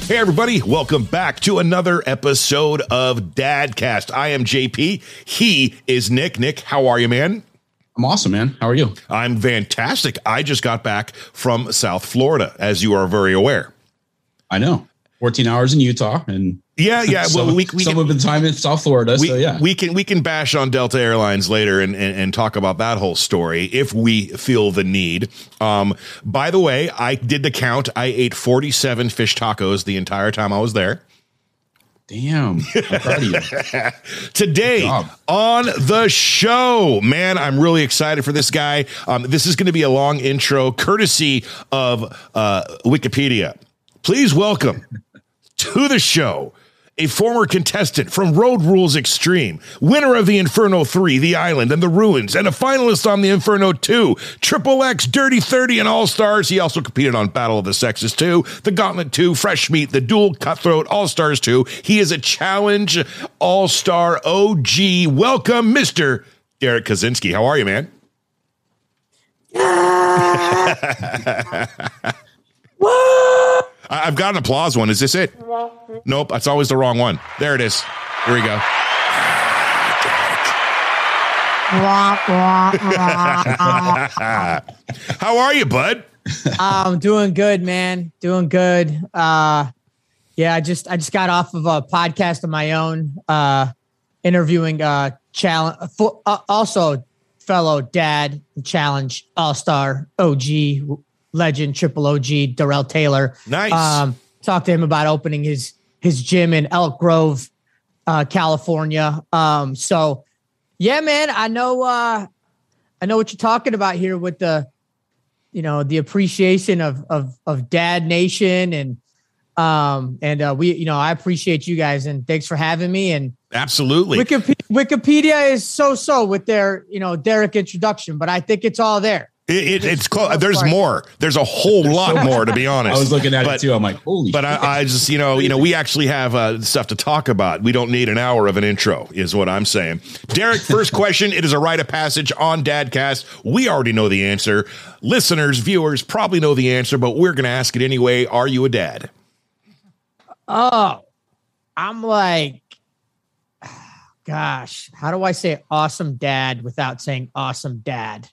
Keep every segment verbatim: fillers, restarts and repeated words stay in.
Hey, everybody. Welcome back to another episode of Dadcast. I am J P. He is Nick. Nick, how are you, man? I'm awesome, man. How are you? I'm fantastic. I just got back from South Florida, as you are very aware. I know. fourteen hours in Utah and yeah, yeah. Some, well, we, we some can, of the time in South Florida. We, so yeah, we can we can bash on Delta Airlines later and, and, and talk about that whole story if we feel the need. Um, by the way, I did the count. I ate forty-seven fish tacos the entire time I was there. Damn. I'm proud of you. Today on the show, man, I'm really excited for this guy. Um, this is going to be a long intro, courtesy of uh, Wikipedia. Please welcome to the show a former contestant from Road Rules Extreme, winner of the Inferno three, The Island, and The Ruins, and a finalist on the Inferno two, Triple X, Dirty thirty, and All-Stars. He also competed on Battle of the Sexes two, The Gauntlet two, Fresh Meat, The Duel, Cutthroat, All-Stars two. He is a Challenge All-Star O G. Welcome, Mister Derek Kosinski. How are you, man? What? I've got an applause one. Is this it? Nope, that's always the wrong one. There it is. Here we go. How are you, bud? I'm doing good, man. Doing good. Uh, yeah, I just I just got off of a podcast of my own, uh, interviewing uh, challenge, uh, also fellow dad challenge all-star O G legend, triple O G, Darrell Taylor. Nice. Um, talked to him about opening his his gym in Elk Grove, uh, California. Um, so, yeah, man, I know uh, I know what you're talking about here with the, you know, the appreciation of of of Dad Nation, and um, and uh, we, you know, I appreciate you guys, and thanks for having me. And absolutely, Wikipedia, Wikipedia is so so with their, you know, Derek introduction, but I think it's all there. It, it, it's close. There's more. There's a whole lot more, to be honest. I was looking at but, it too. I'm like, holy. But I, I just, you know, you know, we actually have uh, stuff to talk about. We don't need an hour of an intro, is what I'm saying. Derek, first question. It is a rite of passage on Dadcast. We already know the answer. Listeners, viewers probably know the answer, but we're going to ask it anyway. Are you a dad? Oh, I'm like, gosh, how do I say awesome dad without saying awesome dad?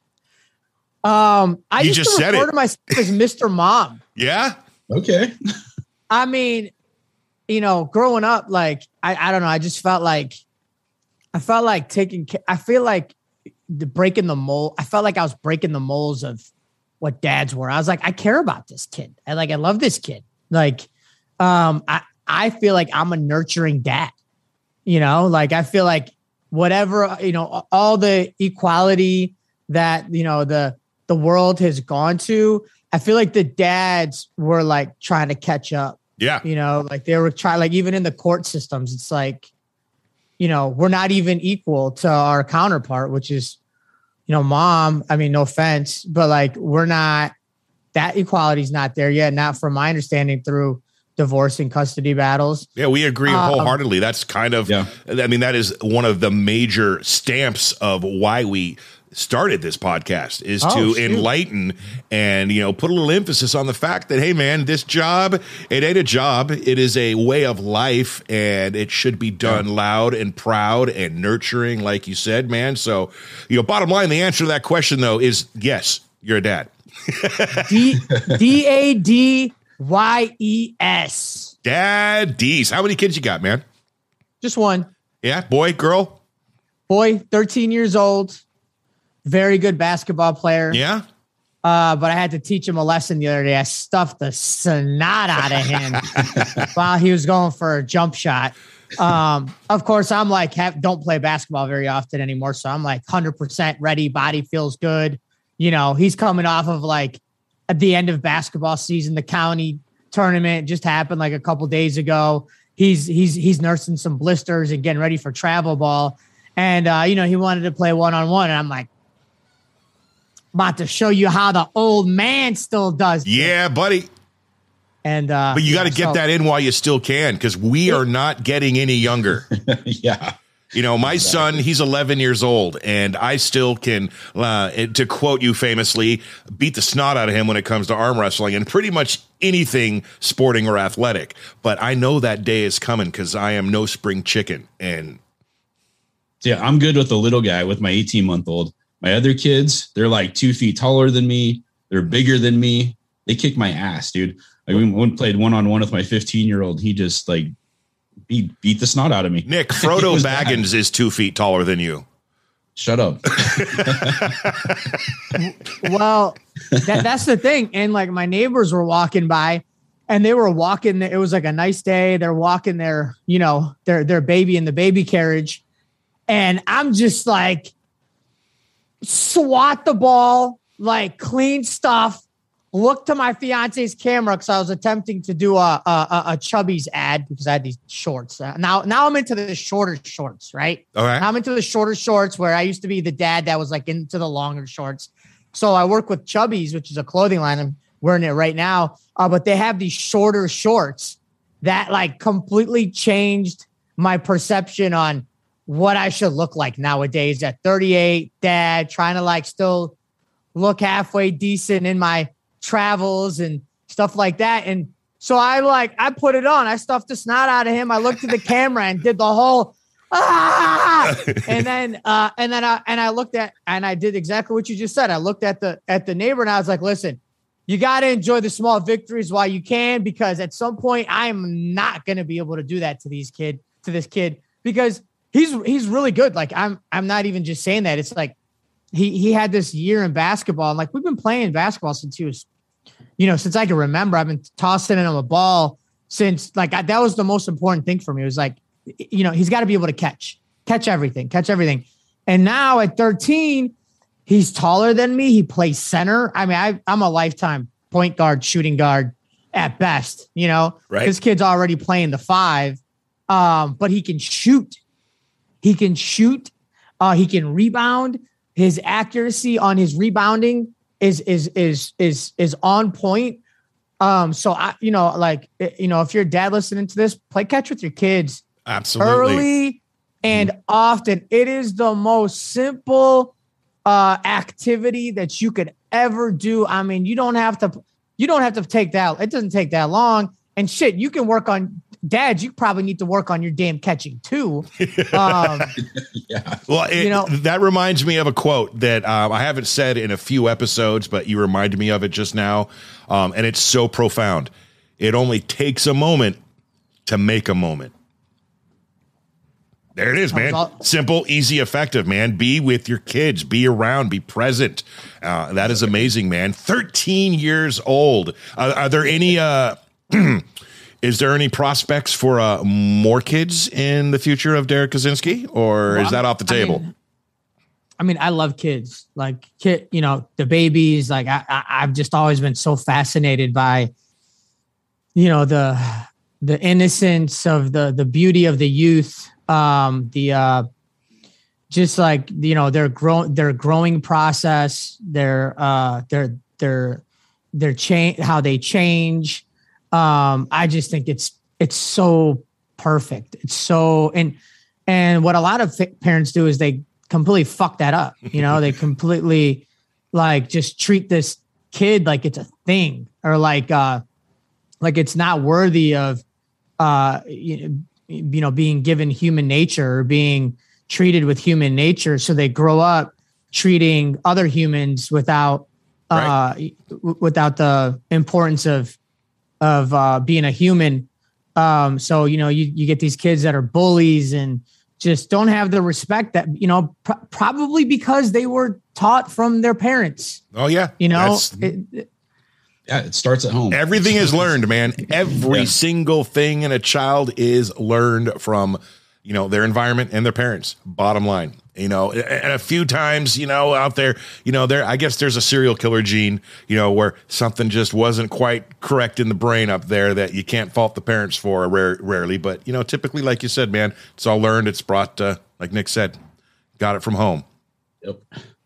Um, I you used just to said refer it. to myself as Mister Mom. Yeah. Okay. I mean, you know, growing up, like, I, I don't know. I just felt like, I felt like taking, I feel like the breaking the mold. I felt like I was breaking the molds of what dads were. I was like, I care about this kid. I like, I love this kid. Like, um, I, I feel like I'm a nurturing dad, you know, like, I feel like whatever, you know, all the equality that, you know, the, the world has gone to, I feel like the dads were like trying to catch up. Yeah. You know, like they were trying, like even in the court systems, it's like, you know, we're not even equal to our counterpart, which is, you know, mom. I mean, no offense, but like, we're not, that equality is not there yet. Not from my understanding through divorce and custody battles. Yeah, we agree Um, wholeheartedly. That's kind of, yeah. I mean, that is one of the major stamps of why we started this podcast, is Oh, to shoot. enlighten and, you know, put a little emphasis on the fact that, hey, man, this job, it ain't a job. It is a way of life, and it should be done yeah. loud and proud and nurturing, like you said, man. So, you know, bottom line, the answer to that question, though, is yes, you're a dad. D D A D Y E S. Daddies. How many kids you got, man? Just one. Yeah, boy, girl? Boy, thirteen years old. Very good basketball player. Yeah. Uh, but I had to teach him a lesson the other day. I stuffed the snot out of him while he was going for a jump shot. Um, of course, I'm like, have, don't play basketball very often anymore. So I'm like one hundred percent ready. Body feels good. You know, he's coming off of like at the end of basketball season, the county tournament just happened like a couple days ago. He's, he's, he's nursing some blisters and getting ready for travel ball. And, uh, you know, he wanted to play one-on-one. And I'm like, about to show you how the old man still does. Yeah, this. buddy. And uh, but you got to yeah, get so, that in while you still can, because we are not getting any younger. yeah. You know, my exactly. son, he's eleven years old, and I still can, uh, to quote you famously, beat the snot out of him when it comes to arm wrestling and pretty much anything sporting or athletic. But I know that day is coming because I am no spring chicken. And yeah, I'm good with the little guy with my eighteen month old. My other kids, they're like two feet taller than me. They're bigger than me. They kick my ass, dude. Like we went played one on one with my fifteen year old. He just like beat beat the snot out of me. Nick, Frodo Baggins bad. is two feet taller than you. Shut up. Well, that, that's the thing. And like my neighbors were walking by, and they were walking. It was like a nice day. They're walking their, you know, their their baby in the baby carriage, and I'm just like, swat the ball, like clean stuff. Look to my fiance's camera because I was attempting to do a, a a Chubby's ad because I had these shorts. Uh, now, now I'm into the shorter shorts, right? All right. Now I'm into the shorter shorts where I used to be the dad that was like into the longer shorts. So I work with Chubby's, which is a clothing line. I'm wearing it right now, uh, but they have these shorter shorts that like completely changed my perception on what I should look like nowadays at thirty-eight, dad, trying to like still look halfway decent in my travels and stuff like that. And so I like, I put it on, I stuffed the snot out of him. I looked at the camera and did the whole, ah, and then, uh, and then I, and I looked at, and I did exactly what you just said. I looked at the, at the neighbor and I was like, listen, you got to enjoy the small victories while you can, because at some point I am not going to be able to do that to these kid, to this kid, because he's, he's really good. Like I'm, I'm not even just saying that. It's like, he, he had this year in basketball, and like, we've been playing basketball since he was, you know, since I can remember. I've been tossing him a ball since like I, that was the most important thing for me. It was like, you know, he's got to be able to catch, catch everything, catch everything. And now at thirteen, he's taller than me. He plays center. I mean, I, I'm a lifetime point guard, shooting guard at best, you know, right. This kid's already playing the five, um, but he can shoot. He can shoot. Uh, he can rebound. His accuracy on his rebounding is is is is is on point. Um, so I, you know, like you know, if you're a dad listening to this, play catch with your kids. Absolutely. Early and mm-hmm. often. It is the most simple uh activity that you could ever do. I mean, you don't have to you don't have to take that. It doesn't take that long. And shit, you can work on dads. You probably need to work on your damn catching too. Um, yeah. Well, it, you know, that reminds me of a quote that um, I haven't said in a few episodes, but you reminded me of it just now. Um, and it's so profound. It only takes a moment to make a moment. There it is, man. Simple, easy, effective, man. Be with your kids. Be around. Be present. Uh, that is amazing, man. thirteen years old. Uh, are there any... Uh, Is there any prospects for uh, more kids in the future of Derek Kosinski, or well, is that off the table? I mean, I mean, I love kids, like kid, you know, the babies. Like I, I, I've just always been so fascinated by, you know, the the innocence of the the beauty of the youth, um, the uh, just like you know their grow their growing process, their uh, their their their change, how they change. Um, I just think it's, it's so perfect. It's so, and, and what a lot of f- parents do is they completely fuck that up. You know, they completely like just treat this kid like it's a thing, or like, uh, like it's not worthy of, uh, you, you know, being given human nature or being treated with human nature. So they grow up treating other humans without, uh, right. w- without the importance of, of uh, being a human. Um, so, you know, you, you get these kids that are bullies and just don't have the respect that, you know, pr- probably because they were taught from their parents. Oh, yeah. You know, it, it, yeah, it starts at home. Everything is learned, man. Every yeah. single thing in a child is learned from, you know, their environment and their parents. Bottom line. You know, and a few times, you know, out there, you know, there, I guess there's a serial killer gene, you know, where something just wasn't quite correct in the brain up there that you can't fault the parents for rare, rarely. But, you know, typically, like you said, man, it's all learned. It's brought, uh, like Nick said, got it from home. Yep.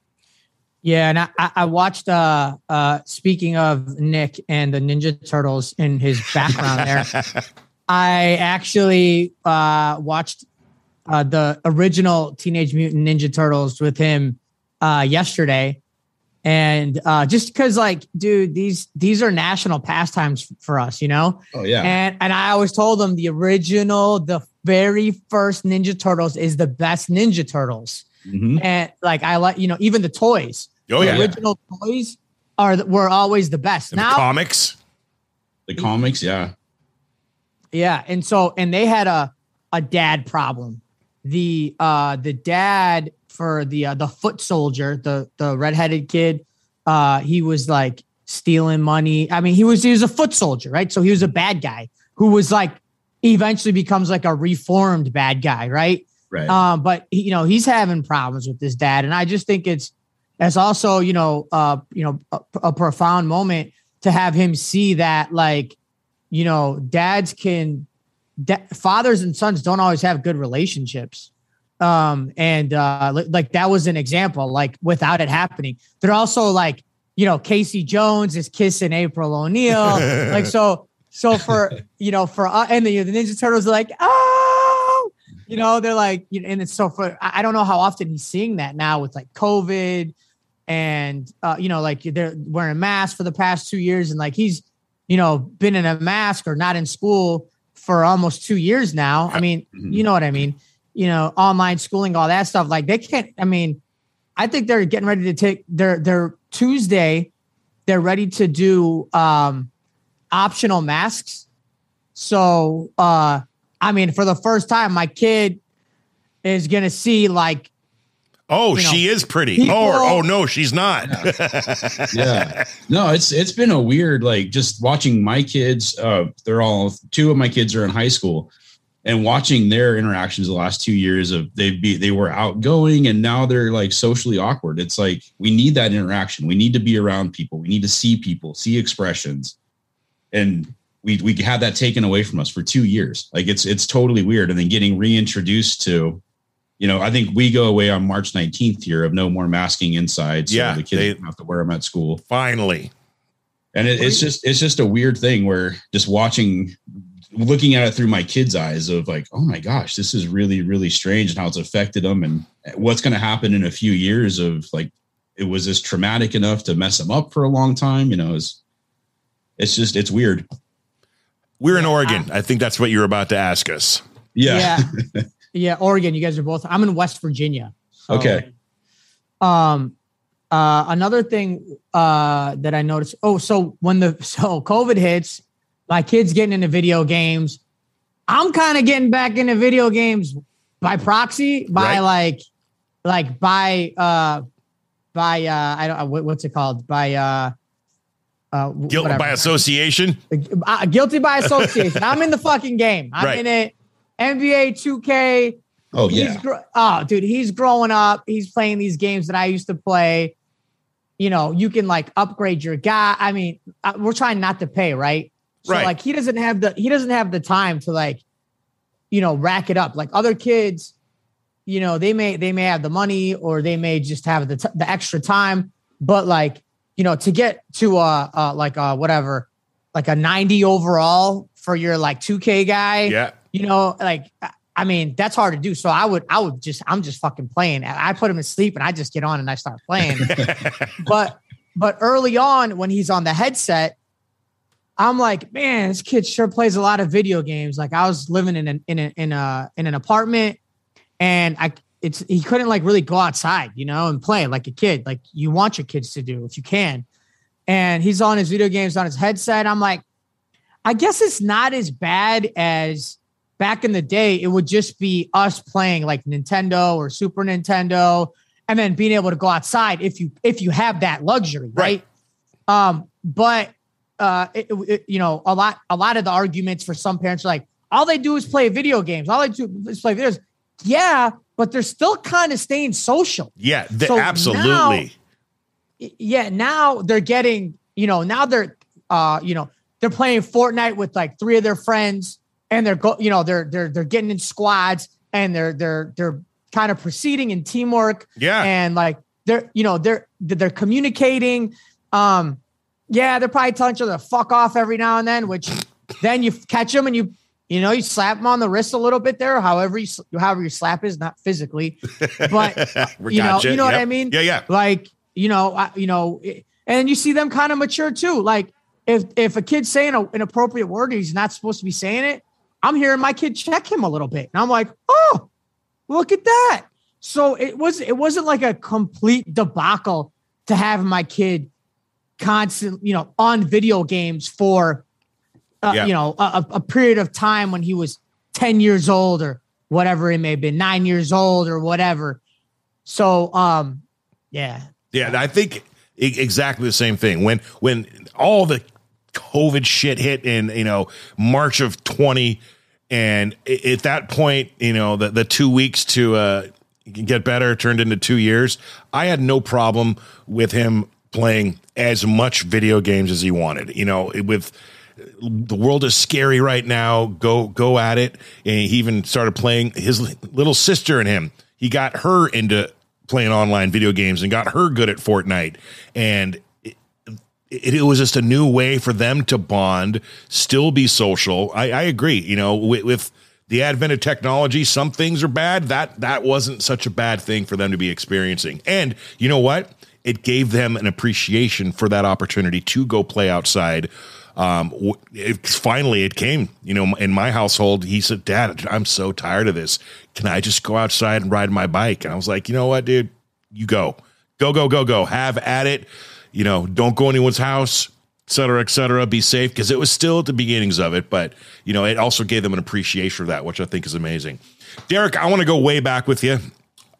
Yeah. And I, I watched, uh, uh, speaking of Nick and the Ninja Turtles in his background there, I actually uh, watched uh, the original Teenage Mutant Ninja Turtles with him uh, yesterday. And uh, just because, like, dude, these these are national pastimes for us, you know? Oh, yeah. And and I always told them the original, the very first Ninja Turtles is the best Ninja Turtles. Mm-hmm. And like, I like, you know, even the toys. Oh, the yeah. original toys are were always the best. And now, the comics. The comics, yeah. Yeah. And so, and they had a, a dad problem. The uh, the dad for the uh, the foot soldier, the the redheaded kid, uh, he was like stealing money. I mean, he was he was a foot soldier, right? So he was a bad guy who was like eventually becomes like a reformed bad guy, right? Right. Um, but he, you know, he's having problems with his dad, and I just think it's it's also you know uh you know a, a profound moment to have him see that, like, you know, dads can. Da- fathers and sons don't always have good relationships. Um, and uh, li- like that was an example, like without it happening. They're also like, you know, Casey Jones is kissing April O'Neil. like, so, so for, you know, for, uh, and the, the Ninja Turtles are like, oh, you know, they're like, you know, and it's so for, I don't know how often he's seeing that now with like COVID and, uh, you know, like they're wearing masks for the past two years. And like, he's, you know, been in a mask or not in school for almost two years now. I mean, mm-hmm. you know what I mean? You know, online schooling, all that stuff. Like they can't, I mean, I think they're getting ready to take their, their Tuesday. They're ready to do um, optional masks. So, uh, I mean, for the first time, my kid is going to see like, oh, she know, is pretty. People, oh, oh no, she's not. Yeah. yeah. No, it's it's been a weird, like just watching my kids. Uh, they're all two of my kids are in high school, and watching their interactions the last two years of they be they were outgoing and now they're like socially awkward. It's like we need that interaction. We need to be around people. We need to see people, see expressions, and we we had that taken away from us for two years. Like it's it's totally weird. And then getting reintroduced to. You know, I think we go away on March nineteenth here of no more masking inside. So yeah, the kids they, don't have to wear them at school. Finally. And it, it's just it's just a weird thing where just watching, looking at it through my kids' eyes of like, oh, my gosh, this is really, really strange and how it's affected them. And what's going to happen in a few years of like, it was this traumatic enough to mess them up for a long time. You know, it's, it's just it's weird. We're in Oregon. I think that's what you're about to ask us. Yeah. Yeah. Yeah, Oregon. You guys are both. I'm in West Virginia. So, okay. Um, uh, another thing uh, that I noticed. Oh, so when the so COVID hits, my kids getting into video games. I'm kind of getting back into video games by proxy, by right. like, like by uh, by uh, I don't what's it called by uh, uh, guilty by association. Uh, guilty by association. I'm in the fucking game. I'm right. in it. N B A two K. Oh, yeah. He's, oh, dude, he's growing up. He's playing these games that I used to play. You know, you can like upgrade your guy. I mean, we're trying not to pay, right? So right. like he doesn't have the he doesn't have the time to like, you know, rack it up. Like other kids, you know, they may they may have the money or they may just have the t- the extra time. But like, you know, to get to uh, uh like uh whatever, like a ninety overall for your like two K guy. Yeah. You know, like, I mean, that's hard to do. So I would, I would just, I'm just fucking playing. I put him to sleep and I just get on and I start playing. but, but early on when he's on the headset, I'm like, man, this kid sure plays a lot of video games. Like I was living in an, in a, in a, in an apartment and I, it's, he couldn't like really go outside, you know, and play like a kid, like you want your kids to do if you can. And he's on his video games on his headset. I'm like, I guess it's not as bad as, back in the day, it would just be us playing like Nintendo or Super Nintendo and then being able to go outside if you if you have that luxury, right? right. Um, but uh, it, it, you know, a lot a lot of the arguments for some parents are like, all they do is play video games. All they do is play videos. Yeah, but they're still kind of staying social. Yeah, so absolutely. Now, yeah, now they're getting, you know, now they're uh, you know, they're playing Fortnite with like three of their friends. And they're go, you know, they're they're they're getting in squads and they're they're they're kind of proceeding in teamwork. Yeah. And like they're, you know, they're they're communicating. Um, yeah, they're probably telling each other to fuck off every now and then, which then you catch them and you You know, you slap him on the wrist a little bit there, however you, however your slap is, not physically, but you know, gotcha. you know yep. what I mean? Yeah, yeah. Like, you know, I, you know, and you see them kind of mature too. Like if, if a kid's saying a, an appropriate word, and he's not supposed to be saying it, I'm hearing my kid check him a little bit. And I'm like, oh, look at that. So it was, it wasn't like a complete debacle to have my kid constant, you know, on video games for, Uh, yeah. you know, a, a period of time when he was ten years old or whatever it may have been, nine years old or whatever. So, um, yeah. Yeah. I think exactly the same thing. When, when all the COVID shit hit in, you know, March of twenty, and at that point, you know, the, the two weeks to uh, get better turned into two years, I had no problem with him playing as much video games as he wanted, you know, with, the world is scary right now. Go, go at it. And he even started playing his little sister and him. He got her into playing online video games and got her good at Fortnite. And it, it, it was just a new way for them to bond, still be social. I, I agree. You know, with, with the advent of technology, some things are bad. That, that wasn't such a bad thing for them to be experiencing. And you know what? It gave them an appreciation for that opportunity to go play outside. Um, it, finally it came, you know, in my household, he said, Dad, I'm so tired of this. Can I just go outside and ride my bike? And I was like, you know what, dude, you go, go, go, go, go, have at it. You know, don't go anyone's house, et cetera, et cetera. Be safe. Cause it was still at the beginnings of it, but you know, it also gave them an appreciation for that, which I think is amazing. Derek, I want to go way back with you.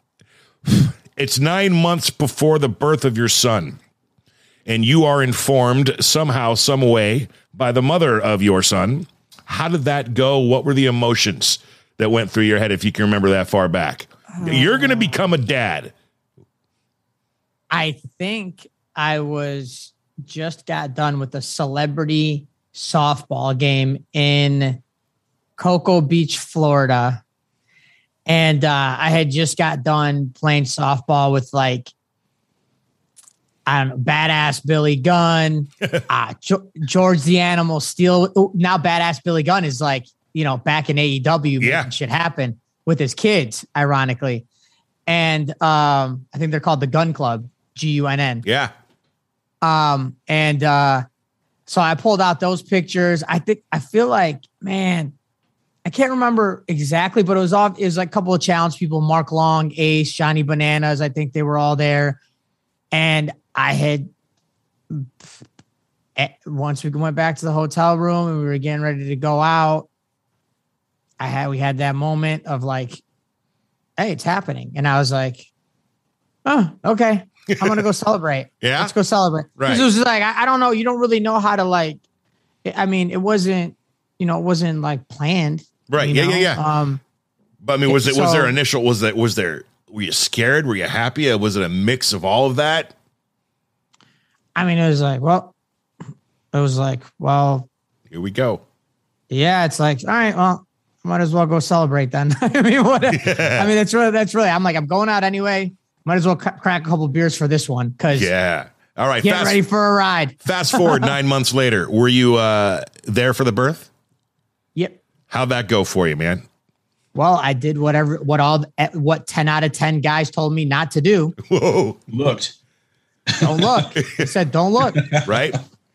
It's nine months before the birth of your son. And you are informed somehow, some way by the mother of your son. How did that go? What were the emotions that went through your head, if you can remember that far back? Uh, You're going to become a dad. I think I was just got done with a celebrity softball game in Cocoa Beach, Florida. And uh, I had just got done playing softball with like, I don't know, badass Billy Gunn, uh, jo- George the Animal Steel. Now badass Billy Gunn is like, you know, back in A E W, yeah. making shit happen with his kids, ironically. And um, I think they're called the Gun Club, G U N N. Yeah. Um, and uh, so I pulled out those pictures. I think, I feel like, man, I can't remember exactly, but it was all, it was like a couple of challenge people, Mark Long, Ace, Johnny Bananas. I think they were all there. And I had, once we went back to the hotel room and we were getting ready to go out, I had, we had that moment of like, hey, it's happening. And I was like, oh, okay, I'm going to go celebrate. Yeah. Let's go celebrate. Right. It was like, I, I don't know. You don't really know how to like, I mean, it wasn't, you know, it wasn't like planned. Right. Yeah. Know? Yeah. Yeah. Um, but I mean, was it, so, was there initial, was that, was there, were you scared? Were you happy? Was it a mix of all of that? I mean, it was like, well, it was like, well, here we go. Yeah. It's like, all right, well, might as well go celebrate then. I mean, what, yeah. I mean, that's really, that's really, I'm like, I'm going out anyway. Might as well c- crack a couple beers for this one. Cause yeah. All right. Get fast, ready for a ride. Fast forward nine months later. Were you uh, there for the birth? Yep. How'd that go for you, man? Well, I did whatever, what all, what ten out of ten guys told me not to do. Whoa. Looked. Don't look. I said, don't look. Right.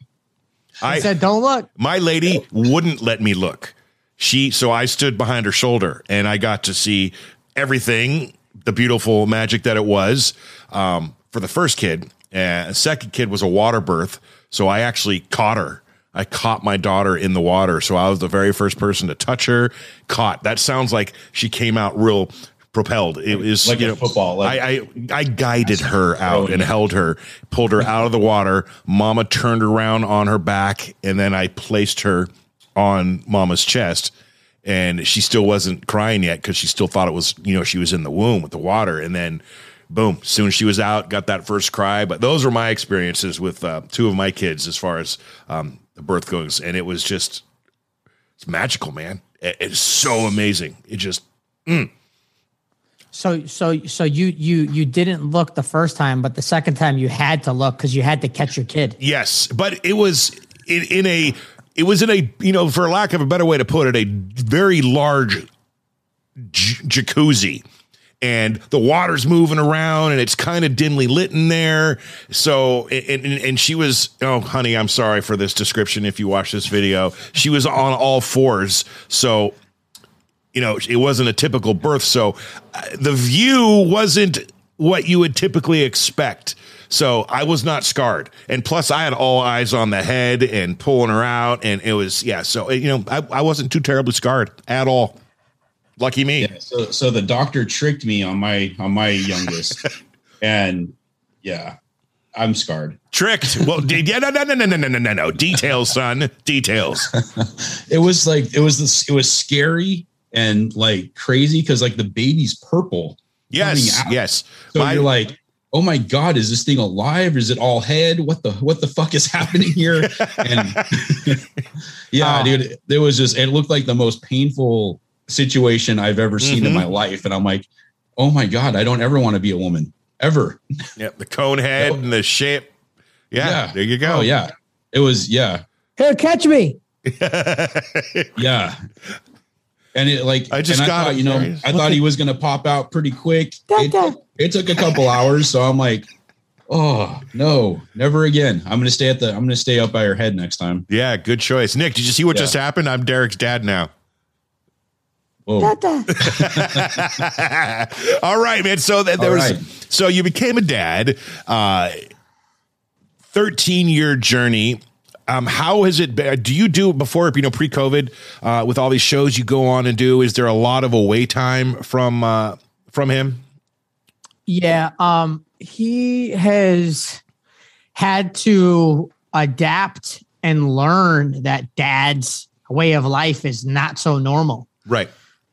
I said, don't look. My lady wouldn't let me look. She, so I stood behind her shoulder and I got to see everything, the beautiful magic that it was um, for the first kid. And the second kid was a water birth. So I actually caught her. I caught my daughter in the water. So I was the very first person to touch her. Caught. That sounds like she came out real propelled. It was like you a know, football. Like I, I I guided her out and held her, pulled her out of the water. Mama turned around on her back, and then I placed her on Mama's chest. And she still wasn't crying yet because she still thought it was, you know, she was in the womb with the water. And then, boom, soon as she was out, got that first cry. But those were my experiences with uh, two of my kids as far as um, the birth goes. And it was just, it's magical, man. It, it's so amazing. It just, mm. So, so, so you, you, you didn't look the first time, but the second time you had to look because you had to catch your kid. Yes. But it was in, in a, it was in a, you know, for lack of a better way to put it, a very large j- jacuzzi. And the water's moving around and it's kind of dimly lit in there. So, and, and, and she was, oh, honey, I'm sorry for this description. If you watch this video, she was on all fours. So, you know, it wasn't a typical birth. So uh, the view wasn't what you would typically expect. So I was not scarred. And plus I had all eyes on the head and pulling her out. And it was, yeah. So, you know, I, I wasn't too terribly scarred at all. Lucky me. Yeah, so, so the doctor tricked me on my on my youngest, and yeah, I'm scarred. Tricked. Well, yeah, no, no, no, no, no, no, no, no. Details, son. Details. It was like it was this. It was scary and like crazy because like the baby's purple. Yes. Yes. So my, you're like, oh my God, is this thing alive? Is it all head? What the what the fuck is happening here? And yeah, oh. dude, it was just. It looked like the most painful situation I've ever seen mm-hmm. in my life. And I'm like, oh my God, I don't ever want to be a woman ever. Yeah. The cone head and the shape. Yeah, yeah. There you go. Oh yeah. It was, yeah. Here, catch me. Yeah. And it like, I just got, I thought, you know, I thought he was going to pop out pretty quick. It, it took a couple hours. So I'm like, oh no, never again. I'm going to stay at the, I'm going to stay up by her head next time. Yeah. Good choice. Nick, did you see what yeah. just happened? I'm Derek's dad now. All right, man. So that there All was, right. so you became a dad, uh, thirteen year journey. Um, how has it been? Do you do before, you know, pre-COVID, uh, with all these shows you go on and do? Is there a lot of away time from, uh, from him? Yeah. Um, he has had to adapt and learn that dad's way of life is not so normal. Right.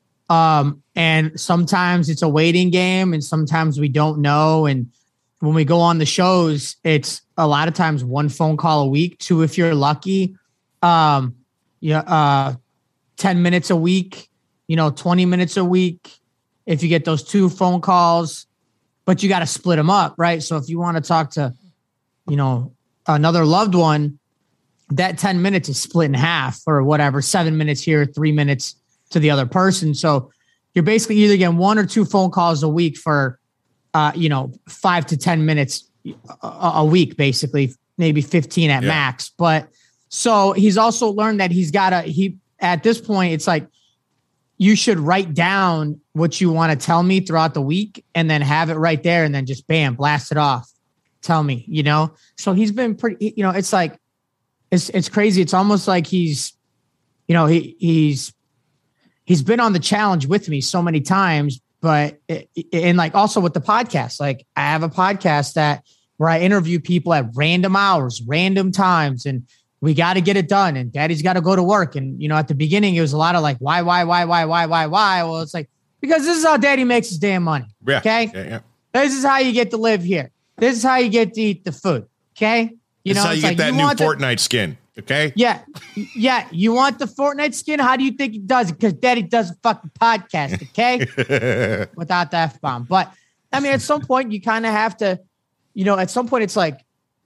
Um, and sometimes it's a waiting game and sometimes we don't know. And when we go on the shows, it's a lot of times one phone call a week, two, if you're lucky, um, yeah, uh, ten minutes a week, you know, twenty minutes a week. If you get those two phone calls, but you got to split them up. Right. So if you want to talk to, you know, another loved one, that ten minutes is split in half or whatever, seven minutes here, three minutes to the other person. So you're basically either getting one or two phone calls a week for, uh, you know, five to ten minutes a, a week, basically, maybe fifteen at yeah. max. But so he's also learned that he's got to, he, at this point, it's like, you should write down what you want to tell me throughout the week and then have it right there and then just bam, blast it off. Tell me, you know? So he's been pretty, you know, it's like, it's, it's crazy. It's almost like he's, you know, he, he's, He's been on the challenge with me so many times, but it, and like also with the podcast, like I have a podcast that where I interview people at random hours, random times, and we got to get it done. And daddy's got to go to work. And, you know, at the beginning, it was a lot of like, why, why, why, why, why, why, why? Well, it's like, because this is how daddy makes his damn money. Yeah, okay. Yeah, yeah. This is how you get to live here. This is how you get to eat the food. Okay. You this know, is how you get like, that you new Fortnite the- skin. Okay. Yeah. Yeah. You want the Fortnite skin? How do you think he does it? Because daddy does a fucking podcast. Okay. Without the F-bomb. But I mean, at some point you kind of have to, you know, at some point it's like,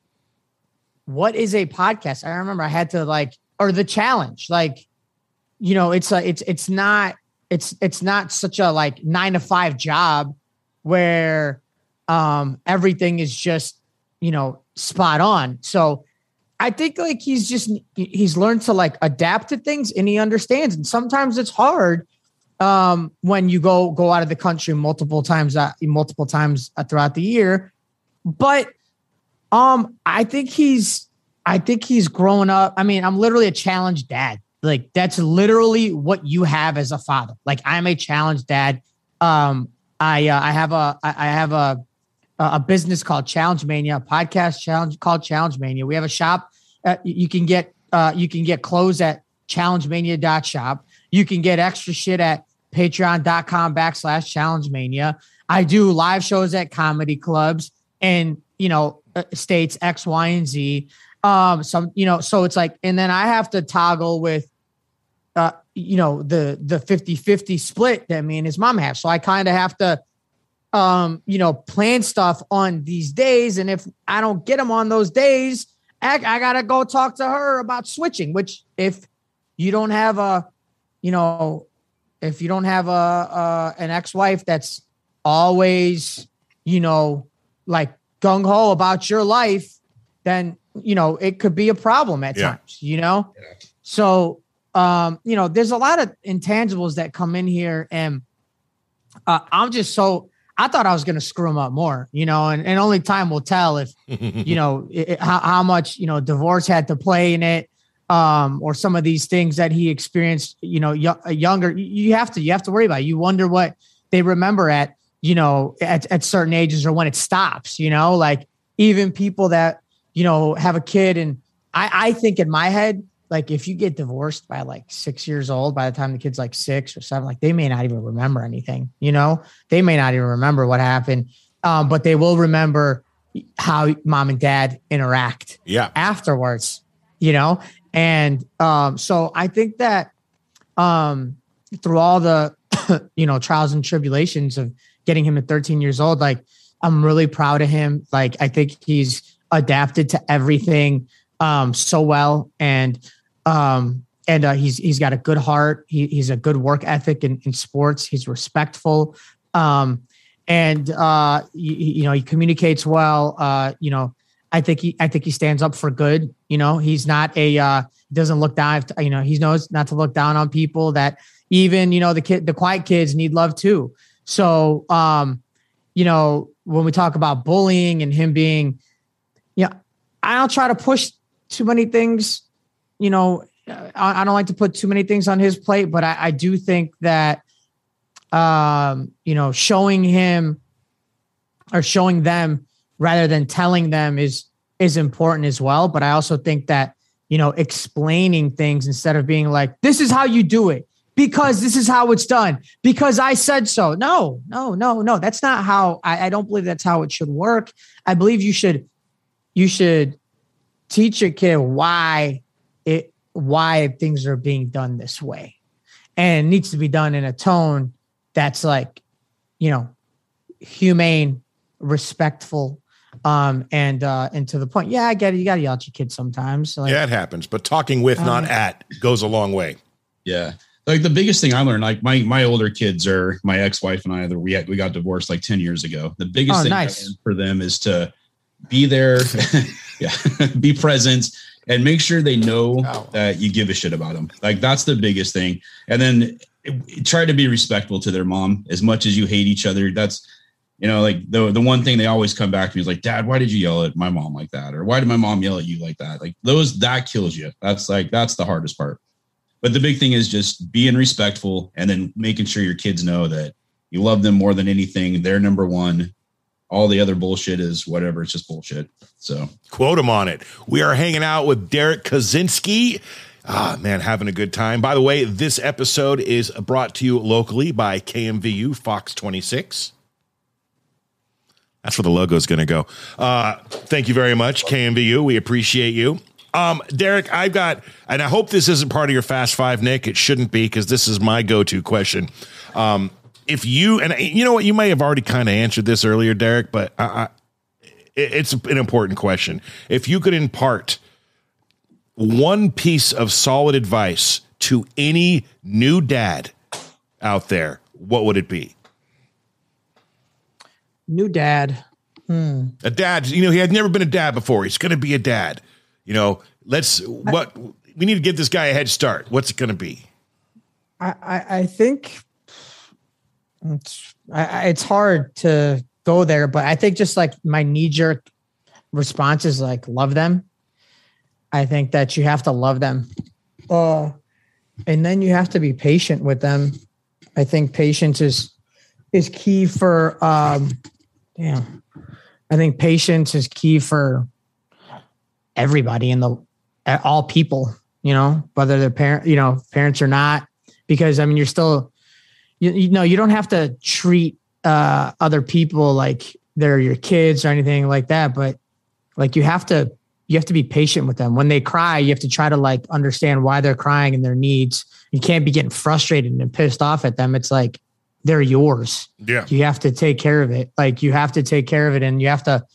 what is a podcast? I remember I had to like, or the challenge, like, you know, it's a, it's, it's not, it's, it's not such a like nine to five job where um, everything is just, you know, spot on. So I think like he's just, he's learned to like adapt to things and he understands. And sometimes it's hard um, when you go, go out of the country multiple times, uh, multiple times throughout the year. But um, I think he's, I think he's grown up. I mean, I'm literally a challenged dad. Like that's literally what you have as a father. Like I'm a challenged dad. Um, I, uh, I have a, I have a, a business called Challenge Mania, a podcast challenge called Challenge Mania. We have a shop. Uh, you can get uh, you can get clothes at challenge mania dot shop. You can get extra shit at patreon.com backslash challenge mania. I do live shows at comedy clubs and, you know, uh, states X, Y, and Z. Um, some, you know, so it's like, and then I have to toggle with, uh, you know, the, the fifty-fifty split that me and his mom have. So I kind of have to, um, you know, plan stuff on these days. And if I don't get them on those days, I, I got to go talk to her about switching, which if you don't have a, you know, if you don't have a, a an ex-wife that's always, you know, like gung ho about your life, then, you know, it could be a problem at yeah. times, you know? Yeah. So, um, you know, there's a lot of intangibles that come in here, and uh, I'm just so, I thought I was going to screw him up more, you know, and, and only time will tell if, you know, it, how, how much, you know, divorce had to play in it, um, or some of these things that he experienced, you know, y- younger, you have to, you have to worry about it. You wonder what they remember at, you know, at, at certain ages or when it stops, you know, like even people that, you know, have a kid. And I, I think in my head, like if you get divorced by like six years old, by the time the kid's like six or seven, like they may not even remember anything, you know, they may not even remember what happened. Um, but they will remember how mom and dad interact yeah. afterwards, you know? And um, so I think that um, through all the, you know, trials and tribulations of getting him at thirteen years old, like I'm really proud of him. Like, I think he's adapted to everything um, so well. And, um, and uh, he's, he's got a good heart. He, he's a good work ethic in, in sports. He's respectful. Um, and, uh, you, you know, he communicates well. Uh, you know, I think he, I think he stands up for good. You know, he's not a, uh, doesn't look down, you know, he knows not to look down on people, that even, you know, the kid, the quiet kids need love too. So, um, you know, when we talk about bullying and him being, yeah, I don't try to push too many things, you know, I, I don't like to put too many things on his plate, but I, I do think that, um, you know, showing him or showing them rather than telling them is, is important as well. But I also think that, you know, explaining things instead of being like, this is how you do it, because this is how it's done, because I said so. No, no, no, no. That's not how I, I don't believe that's how it should work. I believe you should, you should teach your kid why it, why things are being done this way, and it needs to be done in a tone that's like, you know, humane, respectful, um, and, uh, and to the point. Yeah, I get it. You got to yell at your kids sometimes. Like, yeah, it happens, but talking with, um, not at, goes a long way. Yeah. Like the biggest thing I learned, like my, my older kids are my ex-wife and I, we had, we got divorced like ten years ago. The biggest oh, thing nice. I learned for them is to be there, yeah, be present, and make sure they know wow. that you give a shit about them. Like that's the biggest thing. And then it, try to be respectful to their mom as much as you hate each other. That's, you know, like the, the one thing they always come back to me is like, Dad, why did you yell at my mom like that? Or why did my mom yell at you like that? Like those, that kills you. That's like, that's the hardest part. But the big thing is just being respectful and then making sure your kids know that you love them more than anything. They're number one. All the other bullshit is whatever. It's just bullshit. So quote him on it. We are hanging out with Derek Kosinski. Ah, man, having a good time. By the way, this episode is brought to you locally by K M V U Fox twenty-six. That's where the logo is going to go. Uh, thank you very much, K M V U. We appreciate you. Um, Derek, I've got, and I hope this isn't part of your Fast Five, Nick. It shouldn't be, because this is my go-to question. Um, if you, and you know what, you may have already kind of answered this earlier, Derek, but I, I, it's an important question. If you could impart one piece of solid advice to any new dad out there, what would it be? New dad. Hmm. A dad, you know, he had never been a dad before. He's going to be a dad. You know, let's, what, we need to give this guy a head start. What's it going to be? I, I, I think it's, I, it's hard to go there, but I think just like my knee jerk response is like, love them. I think that you have to love them. Uh, and then you have to be patient with them. I think patience is, is key for, um, damn, I think patience is key for everybody in the, all people, you know, whether they're parent, you know, parents or not, because I mean, you're still, you, you know, you don't have to treat uh, other people like they're your kids or anything like that. But like, you have to, you have to be patient with them. When they cry, you have to try to like understand why they're crying and their needs. You can't be getting frustrated and pissed off at them. It's like, they're yours. Yeah. You have to take care of it. Like you have to take care of it, and you have to,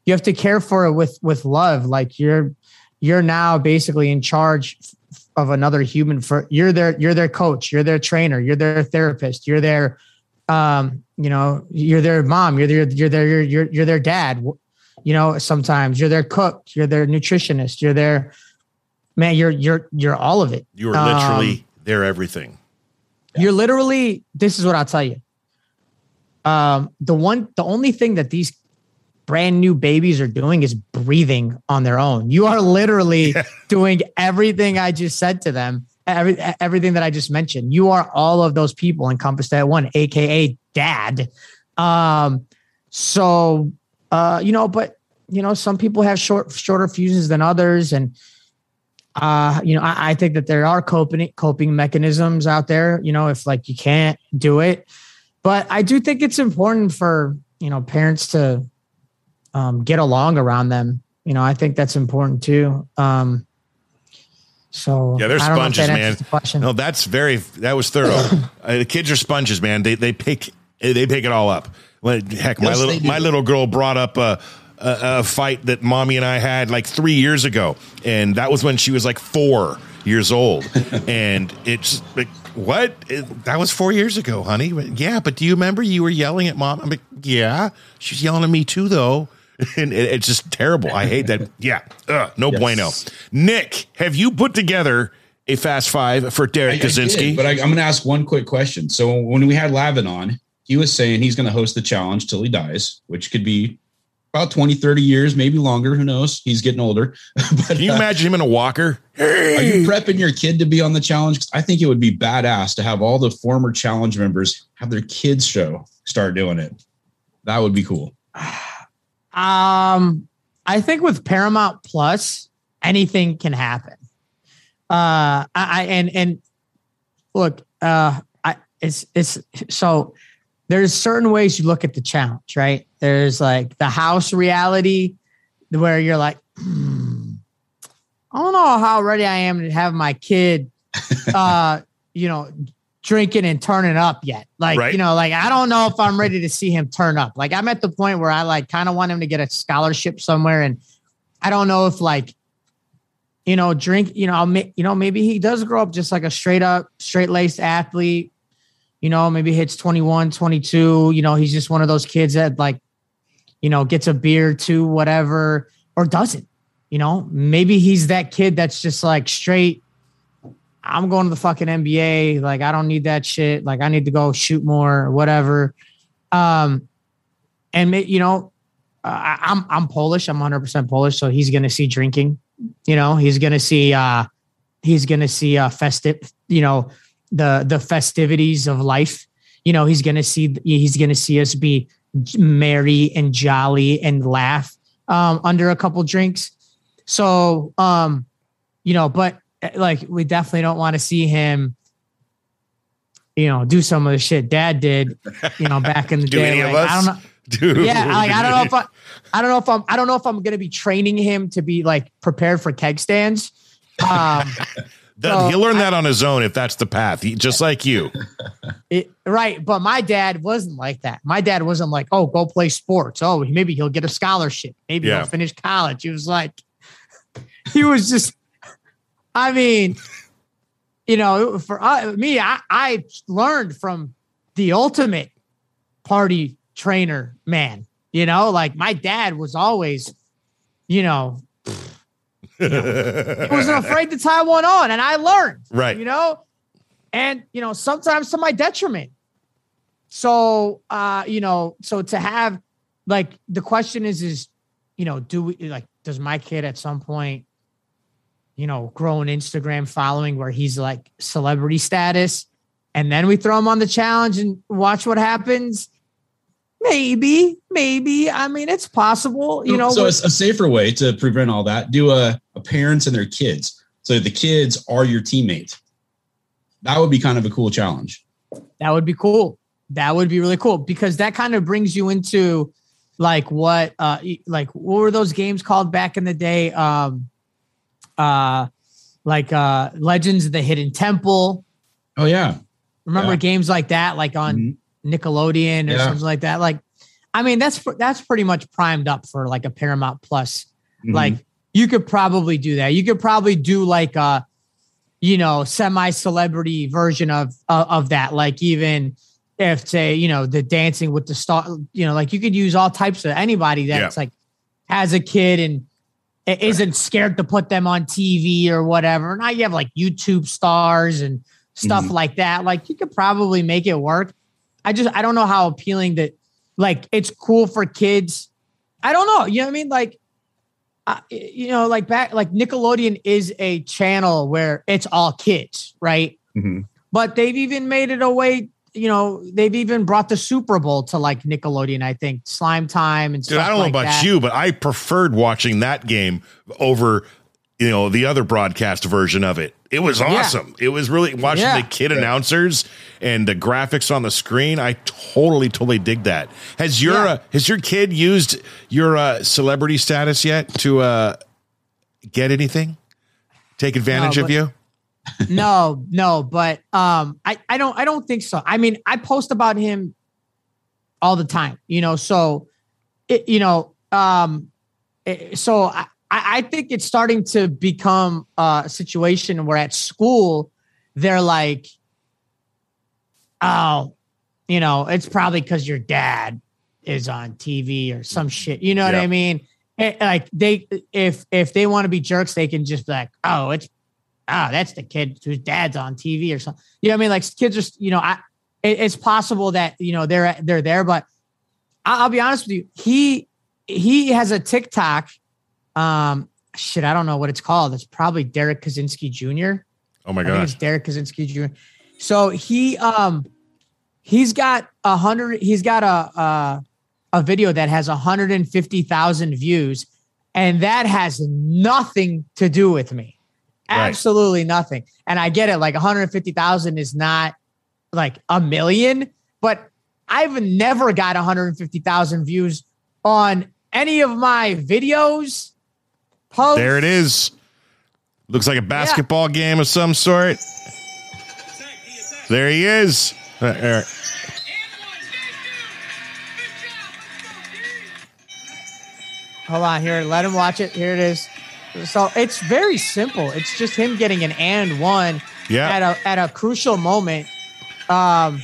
you have to care for it with, with love. Like you're, you're now basically in charge of another human. For you're their, you're their coach, you're their trainer, you're their therapist, you're their, um, you know, you're their mom, you're their, you're their, you're, you're, you're their dad. You know, sometimes you're their cook, you're their nutritionist, you're their man, you're, you're, you're all of it. You are literally um, their everything. You're literally, this is what I'll tell you. Um, the one, the only thing that these brand new babies are doing is breathing on their own. You are literally yeah. doing everything I just said to them, every, everything that I just mentioned. You are all of those people encompassed at one, A K A dad. Um, so, uh, you know, but you know, some people have short, shorter fuses than others. And, uh, you know, I, I think that there are coping, coping mechanisms out there, you know, if like you can't do it, but I do think it's important for, you know, parents to, um, get along around them. You know, I think that's important too. Um, so yeah, they're sponges, man. No, that's very, that was thorough. uh, the kids are sponges, man. They, they pick, they pick it all up. Well, heck, my yes, little, my little girl brought up a, a, a fight that mommy and I had like three years ago. And that was when she was like four years old. And it's like, what? It, that was four years ago, honey. Yeah. But do you remember you were yelling at mom? I'm like, yeah, she's yelling at me too, though. And it, it's just terrible. I hate that. Yeah. Ugh, no yes. bueno. Nick, have you put together a Fast Five for Derek Kaczynski? But I, I'm going to ask one quick question. So when we had Lavin on, he was saying he's going to host the challenge till he dies, which could be about twenty, thirty years, maybe longer. Who knows? He's getting older. But, can you uh, imagine him in a walker? Are you prepping your kid to be on the challenge? 'Cause I think it would be badass to have all the former challenge members have their kids show start doing it. That would be cool. Um, I think with Paramount Plus, anything can happen. Uh, I, and, and look, uh, I, it's, it's so there's certain ways you look at the challenge, right? There's like the house reality where you're like, hmm, I don't know how ready I am to have my kid, uh, you know, drinking and turning up yet. Like, right. you know, like, I don't know if I'm ready to see him turn up. Like, I'm at the point where I like kind of want him to get a scholarship somewhere. And I don't know if like, you know, drink, you know, I'll you know, maybe he does grow up just like a straight up, straight laced athlete, you know, maybe hits twenty-one, twenty-two, you know, he's just one of those kids that like, you know, gets a beer too, whatever, or doesn't, you know, maybe he's that kid that's just like straight, I'm going to the fucking N B A. Like, I don't need that shit. Like, I need to go shoot more or whatever. Um, and you know, uh, I, I'm, I'm Polish. I'm one hundred percent Polish. So he's going to see drinking, you know, he's going to see, uh, he's going to see, uh, festive, you know, the, the festivities of life, you know, he's going to see, he's going to see us be merry and jolly and laugh, um, under a couple drinks. So, um, you know, but, like, we definitely don't want to see him, you know, do some of the shit dad did, you know, back in the do day. Any like, of us? I don't know. Dude. Yeah. Like, I don't know if I, I don't know if I'm, I don't know if I'm going to be training him to be like prepared for keg stands. Um, so he'll learn that on his own if that's the path, he, just like you. It, right. But my dad wasn't like that. My dad wasn't like, oh, go play sports. Oh, maybe he'll get a scholarship. Maybe yeah. he'll finish college. He was like, he was just, I mean, you know, for uh, me, I, I learned from the ultimate party trainer, man. You know, like my dad was always, you know, you know he wasn't afraid to tie one on, and I learned, right? You know, and you know, sometimes to my detriment. So, uh, you know, so to have like the question is, is you know, do we like does my kid at some point, you know, grow an Instagram following where he's like celebrity status, and then we throw him on the challenge and watch what happens? Maybe, maybe. I mean, it's possible, you know. So it's a safer way to prevent all that. Do a, a parents and their kids. So the kids are your teammates. That would be kind of a cool challenge. That would be cool. That would be really cool because that kind of brings you into like what, uh, like what were those games called back in the day? Um, Uh, like uh, Legends of the Hidden Temple. Oh yeah, remember yeah. games like that, like on mm-hmm. Nickelodeon or yeah. something like that. Like, I mean, that's that's pretty much primed up for like a Paramount Plus. Mhm. Like you could probably do that. You could probably do like a, you know, semi-celebrity version of uh, of that. Like even if say, you know, the Dancing with the Star, you know, like you could use all types of anybody that's Yeah. like has a kid and isn't scared to put them on T V or whatever. Now you have like YouTube stars and stuff Mhm. like that. Like you could probably make it work. I just, I don't know how appealing that, like, it's cool for kids. I don't know. You know what I mean? Like, uh, you know, like back, like Nickelodeon is a channel where it's all kids, right? Mhm. But they've even made it a way, you know, they've even brought the Super Bowl to like Nickelodeon, I think, Slime Time and stuff. Dude, I don't like know about that. you, but I preferred watching that game over, you know, the other broadcast version of it. It was awesome. It was really watching Yeah. the kid announcers and the graphics on the screen. I totally, totally dig that. Has your Yeah. uh, has your kid used your uh, celebrity status yet to uh, get anything? Take advantage No, of but- you? no, no, but um, I, I don't, I don't think so. I mean, I post about him all the time, you know, so, it, you know, um, it- so I, I think it's starting to become a situation where at school, they're like, oh, you know, it's probably because your dad is on T V or some shit. You know what Yeah. I mean? It- like they, if, if they want to be jerks, they can just be like, oh, it's, oh, that's the kid whose dad's on T V or something. You know what I mean? Like kids are, you know, I, it, it's possible that, you know, they're, they're there, but I, I'll be honest with you. He, he has a TikTok. Um, shit, I don't know what it's called. It's probably Derek Kaczynski Junior Oh my I think gosh. it's Derek Kaczynski Junior So he, um, he's got a hundred, he's got a, a, a video that has one hundred fifty thousand views, and that has nothing to do with me. Right. Absolutely nothing. And I get it. Like one hundred fifty thousand is not like a million, but I've never got one hundred fifty thousand views on any of my videos. Posts. There it is. Looks like a basketball game of some sort. There he is. Uh, there. Hold on here. Let him watch it. Here it is. So it's very simple. It's just him getting an and one Yeah. at a at a crucial moment. Um,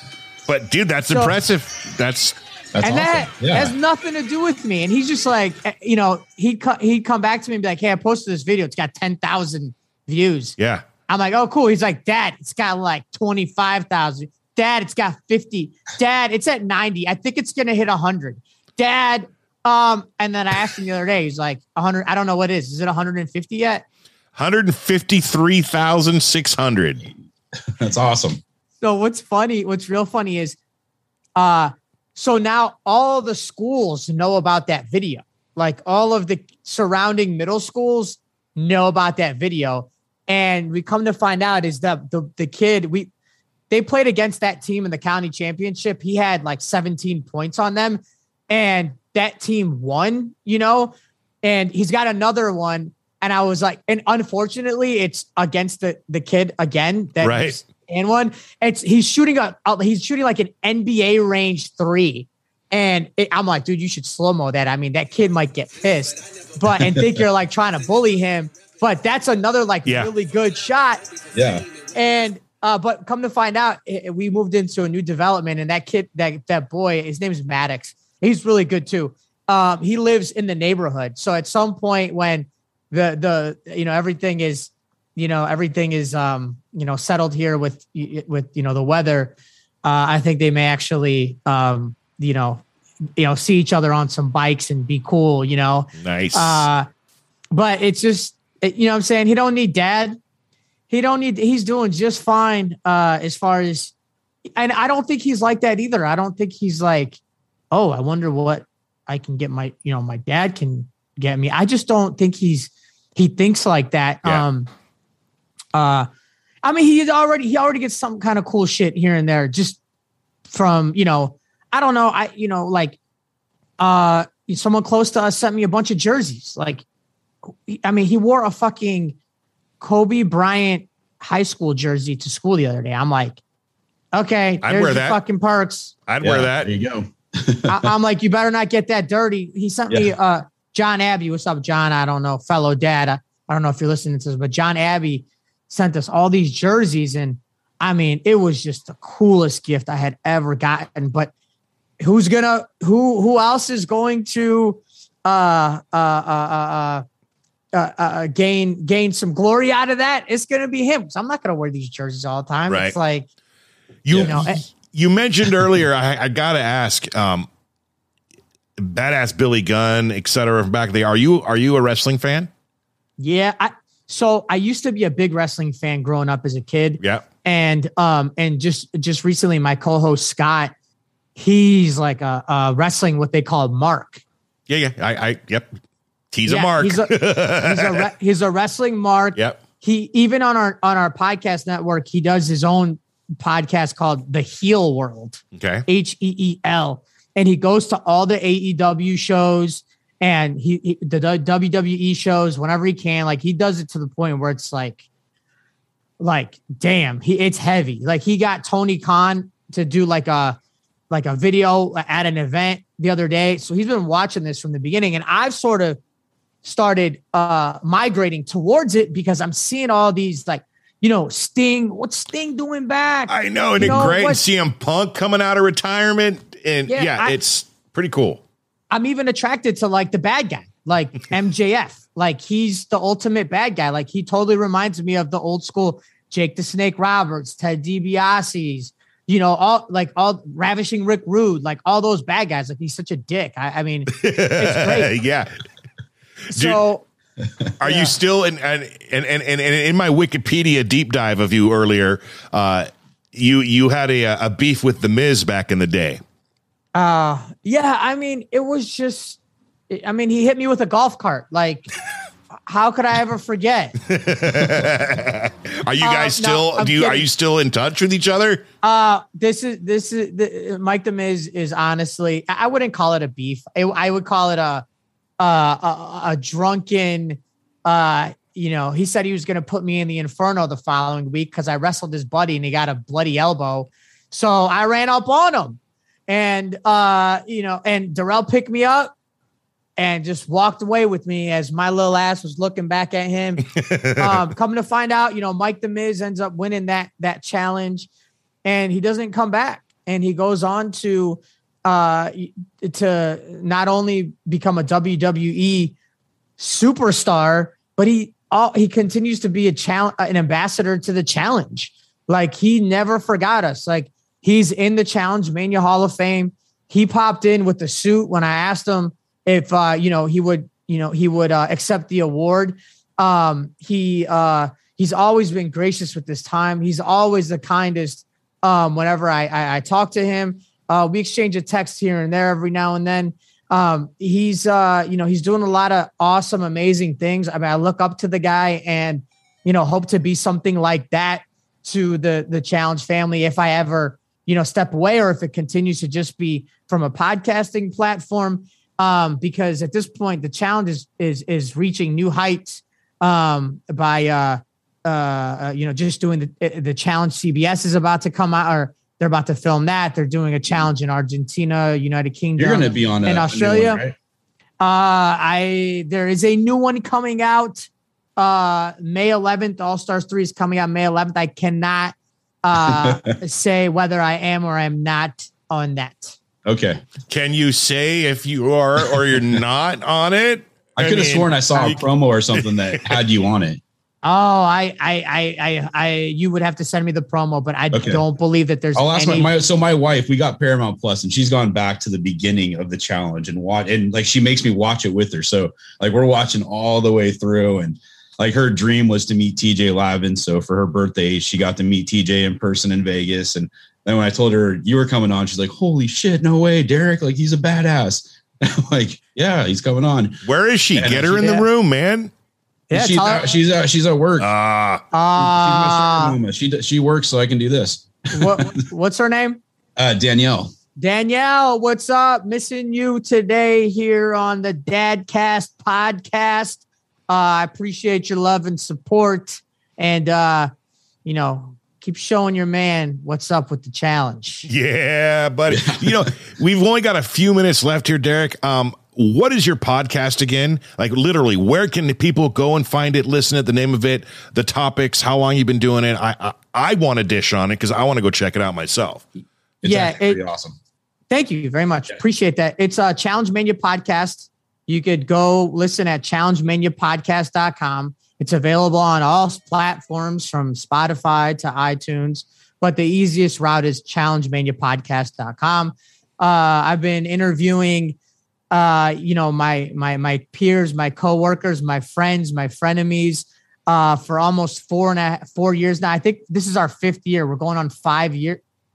But dude, that's So- impressive. That's That's and awesome. that Yeah. has nothing to do with me. And he's just like, eh, you know, he'd, co- he'd come back to me and be like, hey, I posted this video. It's got ten thousand views. yeah. I'm like, oh, cool. He's like, Dad, it's got like twenty-five thousand. Dad, it's got fifty. Dad, it's at ninety. I think it's going to hit one hundred. Dad, um, and then I asked him the other day, he's like, one hundred. I don't know what it is. Is it one hundred fifty yet? one hundred fifty-three thousand six hundred. That's awesome. So what's funny, what's real funny is, uh, so now all the schools know about that video. Like all of the surrounding middle schools know about that video. And we come to find out is that the, the kid, we, they played against that team in the county championship. He had like seventeen points on them and that team won, you know, and he's got another one. And I was like, and unfortunately it's against the, the kid again, that Right. he's in one. It's he's shooting a, he's shooting like an N B A range three. And it, I'm like, dude, you should slow-mo that. I mean, that kid might get pissed, but, and think you're like trying to bully him, but that's another like Yeah. really good shot. Yeah. And, uh, but come to find out, it, we moved into a new development, and that kid, that that boy, his name is Maddox. He's really good too. Um, he lives in the neighborhood. So at some point when the the you know everything is you know everything is um you know settled here with with you know the weather, uh, I think they may actually um you know you know see each other on some bikes and be cool. You know, Nice. uh, but it's just it- you know what I'm saying, he don't need dad. He don't need, he's doing just fine uh, as far as, and I don't think he's like that either. I don't think he's like, oh, I wonder what I can get my, you know, my dad can get me. I just don't think he's, he thinks like that. Yeah. Um, uh, I mean, he already, he already gets some kind of cool shit here and there just from, you know, I don't know. I, you know, like, uh, someone close to us sent me a bunch of jerseys. Like, I mean, he wore a fucking Kobe Bryant high school jersey to school the other day. I'm like, okay, I'd there's wear your that. fucking perks. I'd Yeah, wear that. There you go. I, I'm like, you better not get that dirty. He sent yeah. me uh, John Abbey. What's up, John? I don't know, fellow dad. I, I don't know if you're listening to this, but John Abbey sent us all these jerseys. And I mean, it was just the coolest gift I had ever gotten. But who's going to, who, who else is going to uh, uh, uh, uh, uh, uh, gain, gain some glory out of that? It's going to be him. So I'm not going to wear these jerseys all the time. Right. It's like, you, you know, you mentioned earlier, I, I got to ask, um, Badass Billy Gunn, et cetera, from back there. Are you, are you a wrestling fan? Yeah. I, so I used to be a big wrestling fan growing up as a kid. Yeah. And, um, and just, just recently my co-host Scott, he's like a, a wrestling, what they call mark. Yeah. Yeah. I, I, yep. He's yeah, a mark. He's a, he's a, re, he's a wrestling mark. Yep. He, even on our, on our podcast network, he does his own podcast called The Heel World. Okay. H E E L. And he goes to all the A E W shows and he, he the W W E shows whenever he can. Like he does it to the point where it's like, like, damn, he it's heavy. Like he got Tony Khan to do like a like a video at an event the other day. So he's been watching this from the beginning, and I've sort of started uh migrating towards it because I'm seeing all these like, you know, Sting. What's Sting doing back? I know, and it's great. And C M Punk coming out of retirement, and yeah, yeah I, it's pretty cool. I'm even attracted to like the bad guy, like M J F. Like he's the ultimate bad guy. Like he totally reminds me of the old school Jake the Snake Roberts, Ted DiBiase's, you know, all like all Ravishing Rick Rude, like all those bad guys. Like he's such a dick. I, I mean, it's great. Yeah. So. Dude, are yeah. you still in and, and and and in my Wikipedia deep dive of you earlier? Uh, you you had a a beef with the Miz back in the day. Uh yeah, I mean, it was just, I mean, he hit me with a golf cart. Like, how could I ever forget? Are you guys uh, still? No, do you kidding. Are you still in touch with each other? Uh this is this is the, Mike the Miz is honestly, I wouldn't call it a beef. I, I would call it a uh, a, a drunken. Uh, you know, he said he was going to put me in the Inferno the following week because I wrestled his buddy and he got a bloody elbow. So I ran up on him. And, uh, you know, and Darrell picked me up and just walked away with me as my little ass was looking back at him. um, coming to find out, you know, Mike the Miz ends up winning that, that challenge and he doesn't come back. And he goes on to, uh, to not only become a W W E superstar, but he, all, he continues to be a challenge, an ambassador to the challenge. Like he never forgot us. Like, he's in the Challenge Mania Hall of Fame. He popped in with the suit when I asked him if, uh, you know, he would, you know, he would uh, accept the award. Um, he uh, he's always been gracious with his time. He's always the kindest. Um, whenever I, I, I talk to him, uh, we exchange a text here and there every now and then. Um, he's, uh, you know, he's doing a lot of awesome, amazing things. I mean, I look up to the guy and, you know, hope to be something like that to the the Challenge family if I ever, you know, step away or if it continues to just be from a podcasting platform. Um, because at this point, the Challenge is, is, is reaching new heights um, by, uh, uh, you know, just doing the, the Challenge. C B S is about to come out, or they're about to film that. They're doing a challenge in Argentina, United Kingdom. You're going to be on in a, Australia. A new one, right? Uh, I, there is a new one coming out uh, May eleventh. All Stars three is coming out May eleventh. I cannot uh say whether I am or I'm not on that. Okay. Can you say if you are or you're not on it? I, I could have sworn I saw a promo or something that had you on it. Oh, I, I, I, I, I you would have to send me the promo, but I okay. don't believe that there's. I'll ask any- my, my so my wife. We got Paramount Plus, and she's gone back to the beginning of the challenge and watch, and like she makes me watch it with her. So like we're watching all the way through, and like her dream was to meet T J Lavin. So for her birthday, she got to meet T J in person in Vegas. And then when I told her you were coming on, she's like, "Holy shit, no way, Derek! Like he's a badass." I'm like, yeah, he's coming on. Where is she? And Get her in yeah. the room, man. Yeah, she's at, she's at, she's at work. Ah, uh, uh, she she works, so I can do this. What what's her name? Uh, Danielle. Danielle, what's up? Missing you today here on the Dadcast podcast. Uh, I appreciate your love and support, and uh, you know, keep showing your man what's up with the challenge. Yeah, but you know, we've only got a few minutes left here, Derek. Um, what is your podcast again? Like literally, where can people go and find it, listen at the name of it, the topics, how long you've been doing it? I I, I want to dish on it because I want to go check it out myself. It's yeah, pretty awesome. Thank you very much. Yeah. Appreciate that. It's a Challenge Mania podcast. You could go listen at challenge mania podcast dot com. It's available on all platforms from Spotify to iTunes, but the easiest route is challenge mania podcast dot com. Uh, I've been interviewing, uh, you know, my my my peers, my coworkers, my friends, my frenemies, uh, for almost four and a four years now. I think this is our fifth year. We're going on five years.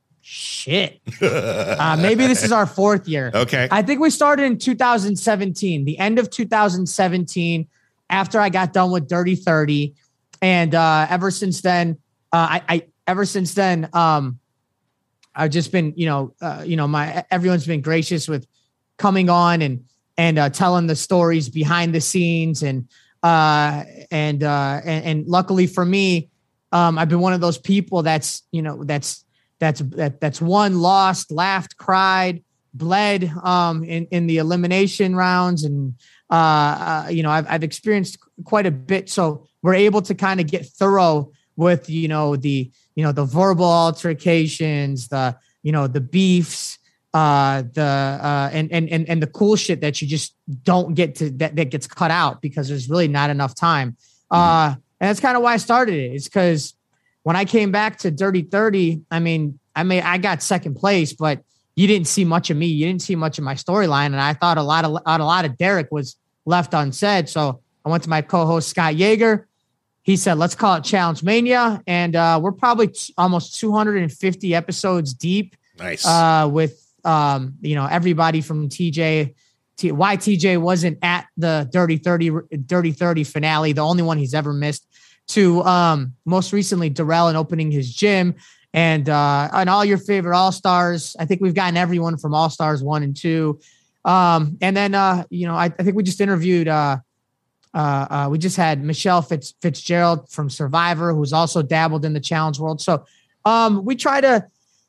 Shit. Uh, maybe this is our fourth year. Okay. I think we started in two thousand seventeen, the end of two thousand seventeen, after I got done with Dirty thirty. And uh, ever since then, uh, I, I ever since then, um, I've just been, you know, uh, you know, my everyone's been gracious with coming on and and uh, telling the stories behind the scenes, and uh, and, uh, and and luckily for me, um, I've been one of those people that's, you know, that's that's that that's won, lost, laughed, cried, bled um, in in the elimination rounds, and uh, uh, you know, I've I've experienced quite a bit, so we're able to kind of get thorough with, you know, the you know the verbal altercations, the you know the beefs, uh, the uh, and and and and the cool shit that you just don't get to that that gets cut out because there's really not enough time. Uh, and that's kind of why I started it. It's because when I came back to Dirty thirty, I mean, I mean, I got second place, but you didn't see much of me. You didn't see much of my storyline, and I thought a lot of a lot of Derek was left unsaid. So I went to my co-host Scott Yeager. He said, "Let's call it Challenge Mania," and uh, we're probably t- almost two hundred fifty episodes deep. Nice. Uh, with um, you know, everybody from T J. T- why T J wasn't at the Dirty thirty Dirty thirty finale, the only one he's ever missed, to um, most recently Darrell and opening his gym, and uh, and all your favorite All-Stars. I think we've gotten everyone from All-Stars one and two. Um, and then, uh, you know, I, I think we just interviewed, uh, uh, uh, we just had Michelle Fitz, Fitzgerald from Survivor, who's also dabbled in the challenge world. So um, we try to,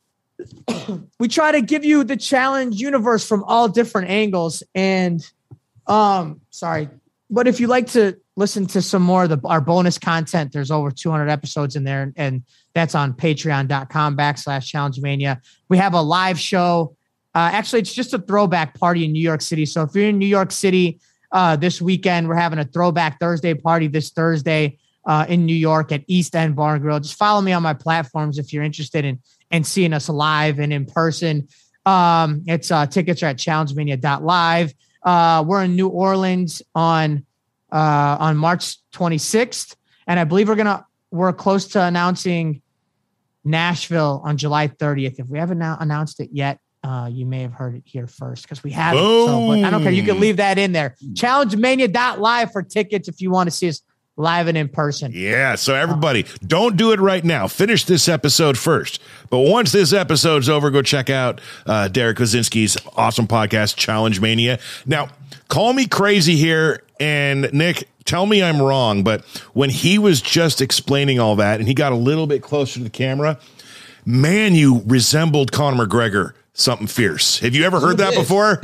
we try to give you the challenge universe from all different angles. And um, sorry, but if you like to listen to some more of the, our bonus content, there's over two hundred episodes in there, and that's on patreon.com backslash challenge mania. We have a live show. Uh, actually, it's just a throwback party in New York City. So if you're in New York City uh, this weekend, we're having a throwback Thursday party this Thursday uh, in New York at East End Bar and Grill. Just follow me on my platforms if you're interested in, in seeing us live and in person. Um, it's uh, tickets are at challenge mania dot live. Uh, we're in New Orleans on uh, on March twenty-sixth, and I believe we're gonna we're close to announcing Nashville on July thirtieth. If we haven't now announced it yet, uh, you may have heard it here first because we haven't. So, but I don't care. You can leave that in there. challenge mania dot live for tickets if you want to see us live and in person. Yeah. So everybody, don't do it right now. Finish this episode first. But once this episode's over, go check out uh, Derek Kosinski's awesome podcast, Challenge Mania. Now, call me crazy here, and Nick, tell me I'm wrong, but when he was just explaining all that and he got a little bit closer to the camera, man, you resembled Conor McGregor. Something fierce. Have you ever heard that before?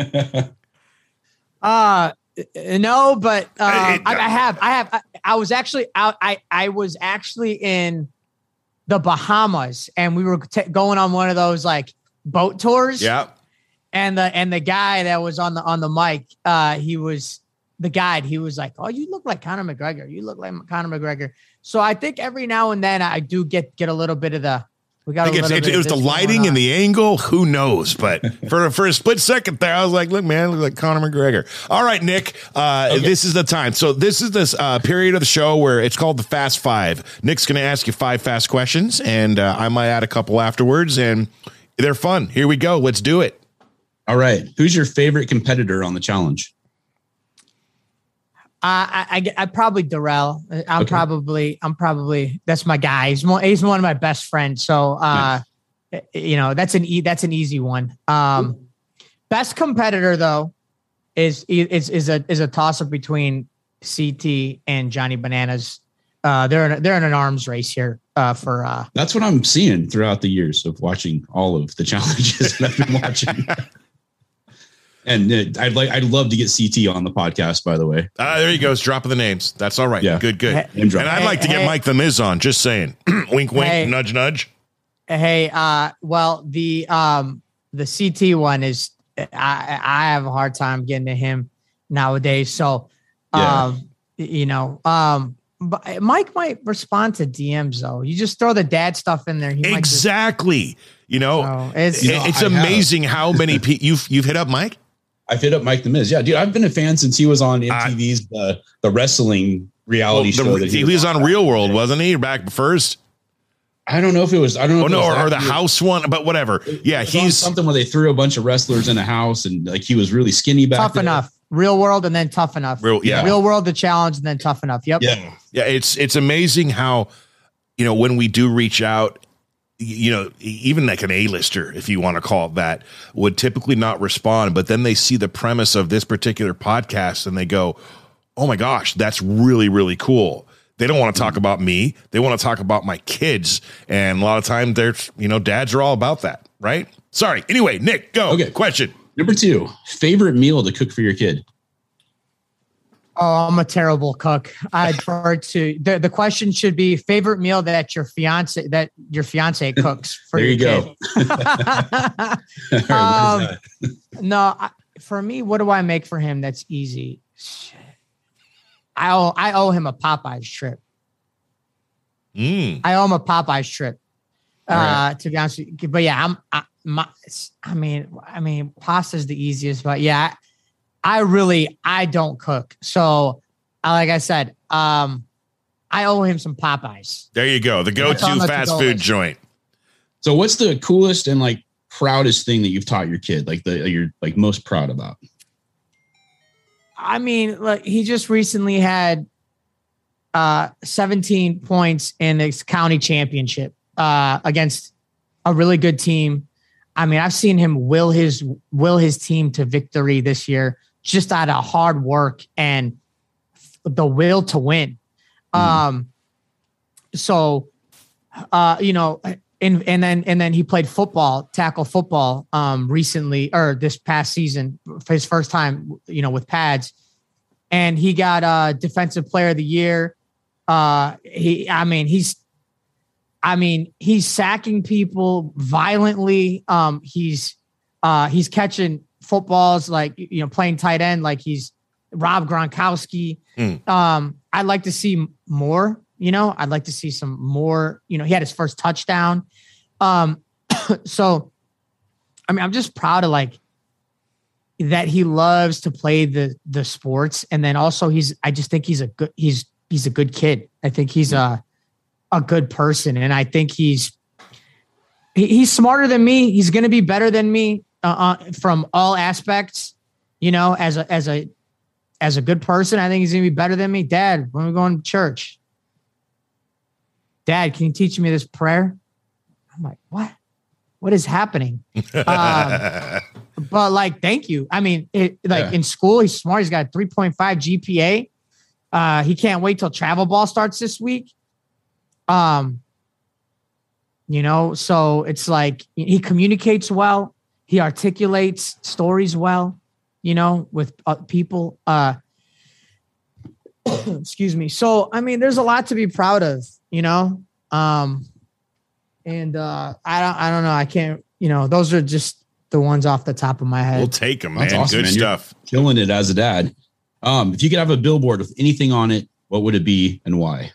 uh, no, but uh, I, I have. I have. I, I was actually out. I, I was actually in the Bahamas, and we were t- going on one of those like boat tours. Yeah. And the and the guy that was on the on the mic, uh, he was the guide. He was like, "Oh, you look like Conor McGregor. You look like Conor McGregor." So I think every now and then I do get get a little bit of the. We got. I think it, it was the lighting and the angle. Who knows? But for for a split second there, I was like, "Look, man, look like Conor McGregor." All right, Nick. Uh, okay. This is the time. So this is this uh, period of the show where it's called the Fast Five. Nick's going to ask you five fast questions, and uh, I might add a couple afterwards, and they're fun. Here we go. Let's do it. All right. Who's your favorite competitor on the challenge? Uh, I, I, I probably Darrell. I'm okay. probably, I'm probably, that's my guy. He's one, he's one of my best friends. So, uh, nice. you know, that's an, e- that's an easy one. Um, best competitor though is, is, is a, is a toss up between C T and Johnny Bananas. Uh, they're in, they're in an arms race here. uh, for. Uh, That's what I'm seeing throughout the years of watching all of the challenges that I've been watching. And uh, I'd like, I'd love to get C T on the podcast, by the way. Uh, there you go. It's dropping the names. That's all right. Yeah. Good, good. Hey, and I'd hey, like to get hey. Mike the Miz on. Just saying. Wink, wink, Hey. nudge, nudge. Hey, uh, well, the um, the C T one is I I have a hard time getting to him nowadays. So, um, yeah. you know, um, but Mike might respond to D Ms though. You just throw the dad stuff in there. He exactly. Might just, you know, so it's you know, it's amazing have. how many people you've you've hit up Mike. I've hit up Mike the Miz. Yeah, dude, I've been a fan since he was on M T V's uh, the the wrestling reality well, the, show. That he, he was on, on Real World, wasn't he? Back first. I don't know if it was. I don't know. Oh if no, it was or, or the house one, but whatever. Yeah, he's something where they threw a bunch of wrestlers in a house, and like he was really skinny back. Tough there. Enough, Real World, and then Tough Enough. Real, yeah, Real World, the challenge, and then Tough Enough. Yep. Yeah, yeah. It's it's amazing how, you know, when we do reach out, you know, even like an A-lister, if you want to call it that, would typically not respond, but then they see the premise of this particular podcast and they go, "Oh my gosh, that's really really cool." They don't want to talk about me. They want to talk about my kids. And a lot of times there's, you know, dads are all about that, right? Sorry. Anyway, Nick, go. Okay. Question. Number two, favorite meal to cook for your kid? Oh, I'm a terrible cook. I prefer to, the, the question should be favorite meal that your fiance, that your fiance cooks for there your you kid. go. um, no, I, for me, what do I make for him that's easy? Shit. I owe I owe him a Popeyes trip. Mm. I owe him a Popeyes trip. Uh, right. To be honest with you. But yeah, I'm I, my, I mean, I mean, pasta's the easiest, but yeah, I, I really I don't cook. So, uh, like I said, um, I owe him some Popeyes. There you go. The go-to fast food list. joint. So, what's the coolest and like proudest thing that you've taught your kid? Like the you're like most proud about? I mean, look, he just recently had uh, seventeen points in his county championship uh, against a really good team. I mean, I've seen him will his will his team to victory this year just out of hard work and the will to win. Mm. Um, so, uh, you know, and and then and then he played football, tackle football, um, recently or this past season for his first time, you know, with pads, and he got uh, defensive player of the year. Uh, he, I mean, he's, I mean, he's sacking people violently. Um, he's uh, he's catching footballs like you know playing tight end like he's Rob Gronkowski. Mm. Um, I'd like to see more. You know, I'd like to see some more, you know, he had his first touchdown. Um, so, I mean, I'm just proud of like that. He loves to play the, the sports. And then also he's, I just think he's a good, he's, he's a good kid. I think he's a, a good person. And I think he's, he, he's smarter than me. He's going to be better than me uh, uh, from all aspects, you know, as a, as a, as a good person. I think he's going to be better than me. Dad, when we going to church, Dad, can you teach me this prayer? I'm like, what? What is happening? um, but like, thank you. I mean, it, like yeah. in school, he's smart. He's got a three point five G P A. Uh, he can't wait till travel ball starts this week. Um, you know, so it's like he communicates well. He articulates stories well, you know, with uh, people. Uh, excuse me. So, I mean, there's a lot to be proud of. You know, um, and uh, I don't, I don't know. I can't, you know, those are just the ones off the top of my head. We'll take them, man. Awesome, Good man. stuff. You're killing it as a dad. Um, if you could have a billboard with anything on it, what would it be and why?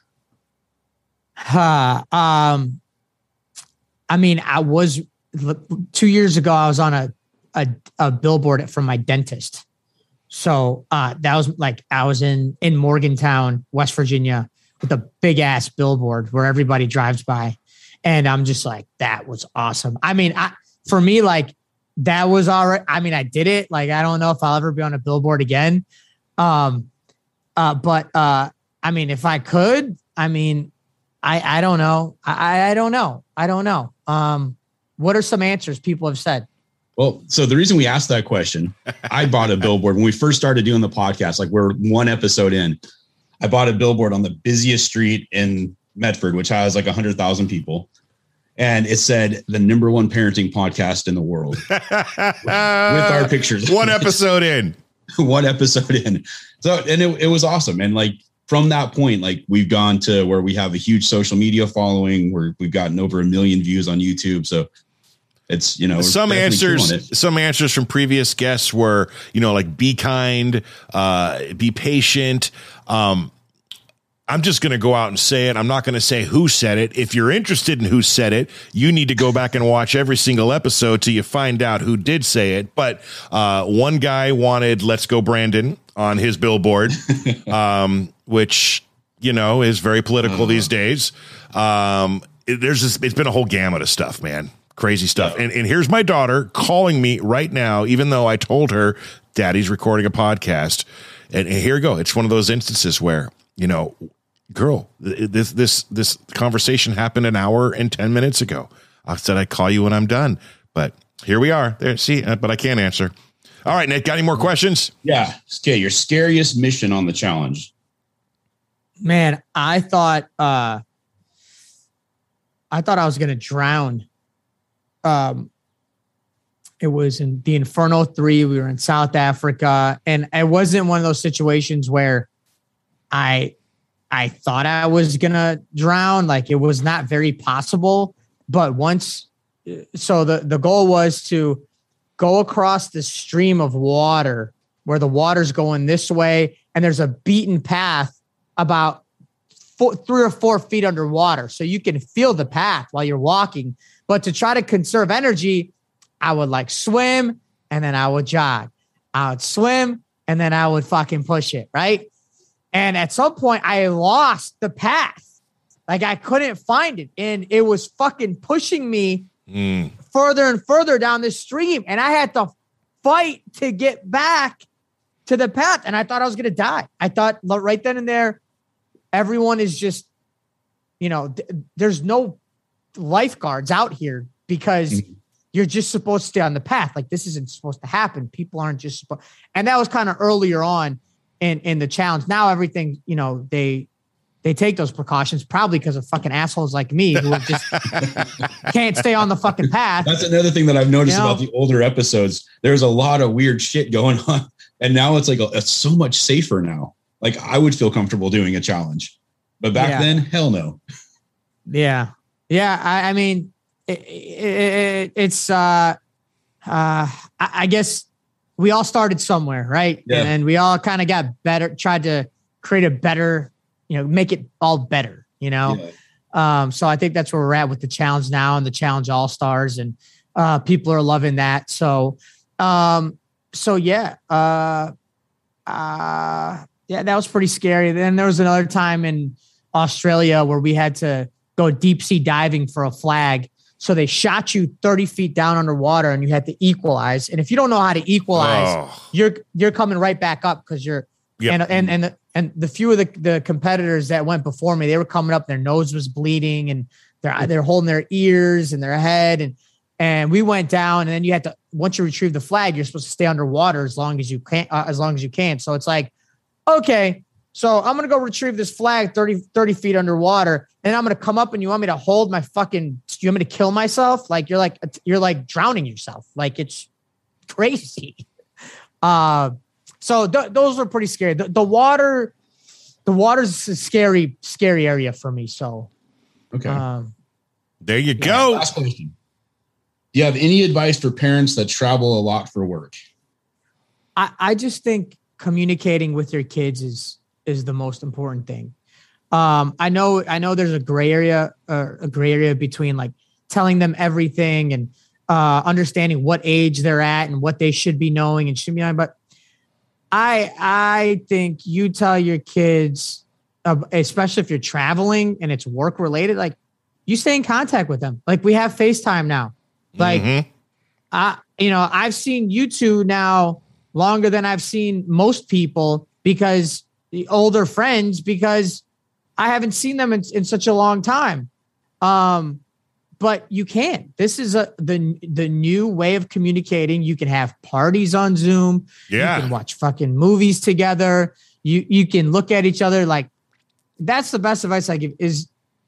Uh, um, I mean, I was two years ago, I was on a, a, a billboard from my dentist. So uh, that was like, I was in, in Morgantown, West Virginia, with a big ass billboard where everybody drives by. And I'm just like, that was awesome. I mean, I, for me, like that was all right. I mean, I did it. Like, I don't know if I'll ever be on a billboard again. Um, uh, but uh, I mean, if I could, I mean, I, I don't know. I, I don't know. I don't know. Um, what are some answers people have said? Well, so the reason we asked that question, I bought a billboard when we first started doing the podcast, like we're one episode in. I bought a billboard on the busiest street in Medford, which has like a hundred thousand people. And it said the number one parenting podcast in the world with our pictures. One episode in. One episode in. So, and it, it was awesome. And like from that point, like we've gone to where we have a huge social media following, where we've gotten over a million views on YouTube. So it's, you know, some answers, some answers from previous guests were, you know, like be kind, uh, be patient. Um, I'm just going to go out and say it. I'm not going to say who said it. If you're interested in who said it, you need to go back and watch every single episode till you find out who did say it. But uh, one guy wanted "Let's Go Brandon" on his billboard, um, which, you know, is very political uh-huh. these days. Um, it, there's this, it's been a whole gamut of stuff, man. Crazy stuff. Yeah. And, and here's my daughter calling me right now, even though I told her Daddy's recording a podcast. And, and here we go. It's one of those instances where, you know, girl, this this this conversation happened an hour and ten minutes ago. I said I'd call you when I'm done, but here we are. There, see, but I can't answer. All right, Nick, got any more questions? Yeah. Okay, your scariest mission on the challenge. Man, I thought uh, I thought I was gonna drown. Um, it was in the Inferno three. We were in South Africa, and it wasn't one of those situations where I. I thought I was going to drown. Like it was not very possible, but once, so the, the goal was to go across the stream of water where the water's going this way. And there's a beaten path about four, three or four feet underwater. So you can feel the path while you're walking, but to try to conserve energy, I would like swim and then I would jog. I would swim and then I would fucking push it. Right. And at some point I lost the path. Like I couldn't find it. And it was fucking pushing me mm. further and further down the stream. And I had to fight to get back to the path. And I thought I was going to die. I thought right then and there, everyone is just, you know, th- there's no lifeguards out here because mm. you're just supposed to stay on the path. Like this isn't supposed to happen. People aren't just supposed. And that was kind of earlier on. In, in the challenge. Now everything, you know, they they take those precautions probably because of fucking assholes like me who just can't stay on the fucking path. That's another thing that I've noticed you know? about the older episodes. There's a lot of weird shit going on. And now it's like, a, it's so much safer now. Like I would feel comfortable doing a challenge. But back yeah. then, hell no. Yeah. Yeah. I, I mean, it, it, it's, uh, uh, I, I guess, we all started somewhere, right? Yeah. And we all kind of got better, tried to create a better, you know, make it all better, you know? Yeah. Um, so I think that's where we're at with the challenge now and the challenge all stars and uh, people are loving that. So, um, so yeah, uh, uh, yeah, that was pretty scary. Then there was another time in Australia where we had to go deep sea diving for a flag. So they shot you thirty feet down underwater and you had to equalize. And if you don't know how to equalize, oh. you're you're coming right back up because you're yep. and and and the, and the few of the, the competitors that went before me, they were coming up, their nose was bleeding and they're they're holding their ears and their head and and we went down and then you had to once you retrieve the flag, you're supposed to stay underwater as long as you can uh, as long as you can. So it's like, okay, so I'm gonna go retrieve this flag thirty, thirty feet underwater. And I'm going to come up and you want me to hold my fucking, you want me to kill myself? Like, you're like, you're like drowning yourself. Like it's crazy. Uh, so th- those were pretty scary. The, the water, the water's a scary, scary area for me. So, okay. Um, there you yeah, go. Last question. Do you have any advice for parents that travel a lot for work? I, I just think communicating with your kids is, is the most important thing. Um, I know, I know there's a gray area, uh, a gray area between like telling them everything and uh, understanding what age they're at and what they should be knowing and should be knowing. But I, I think you tell your kids, uh, especially if you're traveling and it's work related, like you stay in contact with them. Like we have FaceTime now. Like, mm-hmm. I, you know, I've seen you two now longer than I've seen most people because the older friends, because I haven't seen them in, in such a long time. Um, but you can. This is a the the new way of communicating. You can have parties on Zoom. Yeah. You can watch fucking movies together. You you can look at each other like that's the best advice I give is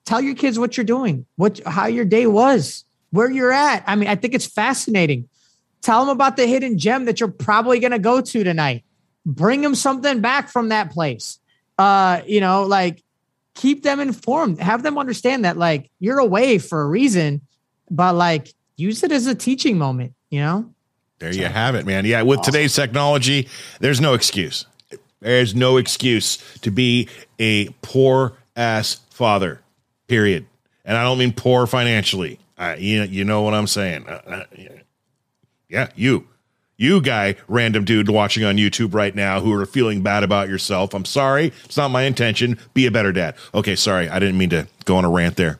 tell your kids what you're doing, what, how your day was, where you're at. I mean, I think it's fascinating. Tell them about the hidden gem that you're probably going to go to tonight. Bring them something back from that place. Uh, you know, like keep them informed, have them understand that like you're away for a reason, but like use it as a teaching moment, you know? There you have it, man. Yeah. With today's technology, there's no excuse. There's no excuse to be a poor ass father, period. And I don't mean poor financially. Uh, you, you know what I'm saying? Uh, uh, yeah, you. You guy, random dude watching on YouTube right now who are feeling bad about yourself. I'm sorry. It's not my intention. Be a better dad. Okay, sorry. I didn't mean to go on a rant there.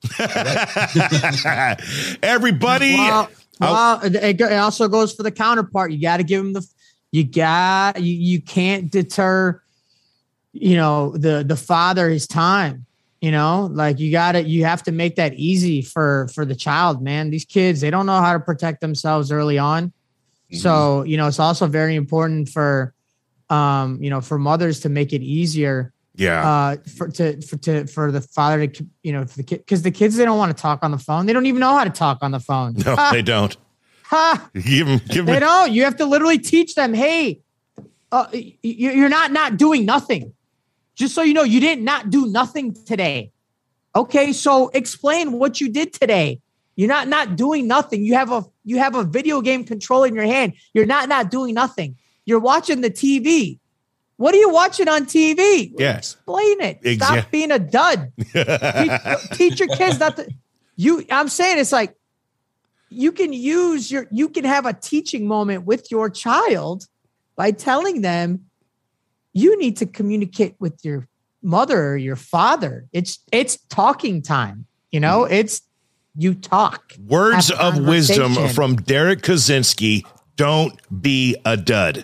Everybody. Well, well it, it also goes for the counterpart. You got to give them the, you got, you, you can't deter, you know, the, the father his time, you know, like you got to, you have to make that easy for, for the child, man. These kids, they don't know how to protect themselves early on. So, you know, it's also very important for, um, you know, for mothers to make it easier. Yeah. Uh, for, to, for, to, for the father to, you know, for the kid, cause the kids, they don't want to talk on the phone. They don't even know how to talk on the phone. No, ha. they don't. Ha. Give them, give them. They don't. You have to literally teach them, hey, uh, you're not, not doing nothing. Just so you know, you didn't not do nothing today. Okay. So explain what you did today. You're not not doing nothing. You have a you have a video game controller in your hand. You're not not doing nothing. You're watching the T V. What are you watching on T V? Yes. Explain it. Exactly. Stop being a dud. teach, teach your kids not to. You. I'm saying it's like you can use your. You can have a teaching moment with your child by telling them you need to communicate with your mother or your father. It's it's talking time. You know. Mm. It's You talk. Words of wisdom from Derek Kosinski. Don't be a dud.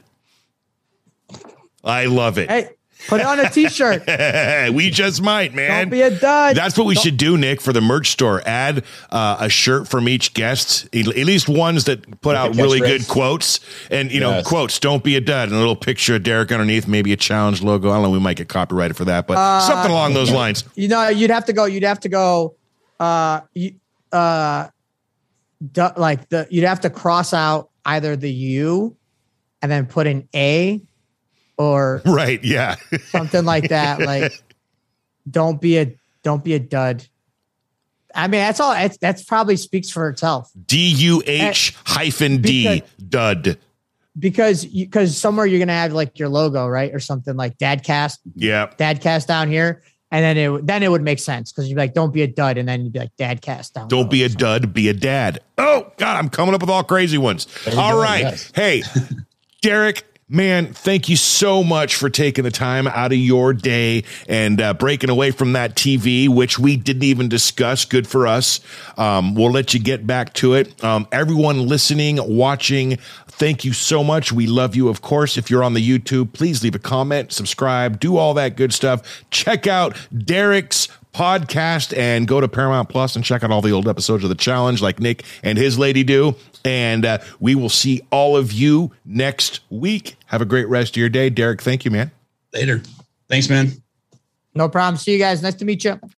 I love it. Hey, put it on a t-shirt. We just might, man. Don't be a dud. That's what we Don't. should do, Nick, for the merch store. Add uh, a shirt from each guest, at least ones that put out really good quotes. And, you know, yes. quotes, don't be a dud. And a little picture of Derek underneath, maybe a challenge logo. I don't know. We might get copyrighted for that, but uh, something along those lines. You know, you'd have to go, you'd have to go, uh, you, uh, du- like the, you'd have to cross out either the U and then put an A or right. Yeah. something like that. Like, don't be a, don't be a dud. I mean, that's all. That's, that's probably speaks for itself. D U H hyphen D dud. Because you, because somewhere you're going to have like your logo, right? Or something like Dadcast. Yeah. Dadcast down here. And then it then it would make sense because you'd be like, don't be a dud. And then you'd be like, Dadcast down. Don't be a dud, be a dad. Oh, God, I'm coming up with all crazy ones. All go, right. Yes. Hey, Derek, man, thank you so much for taking the time out of your day and uh, breaking away from that T V, which we didn't even discuss. Good for us. Um, we'll let you get back to it. Um, everyone listening, watching, thank you so much. We love you, of course. If you're on the YouTube, please leave a comment, subscribe, do all that good stuff. Check out Derek's podcast and go to Paramount Plus and check out all the old episodes of The Challenge like Nick and his lady do. And uh, we will see all of you next week. Have a great rest of your day. Derek, thank you, man. Later. Thanks, man. No problem. See you guys. Nice to meet you.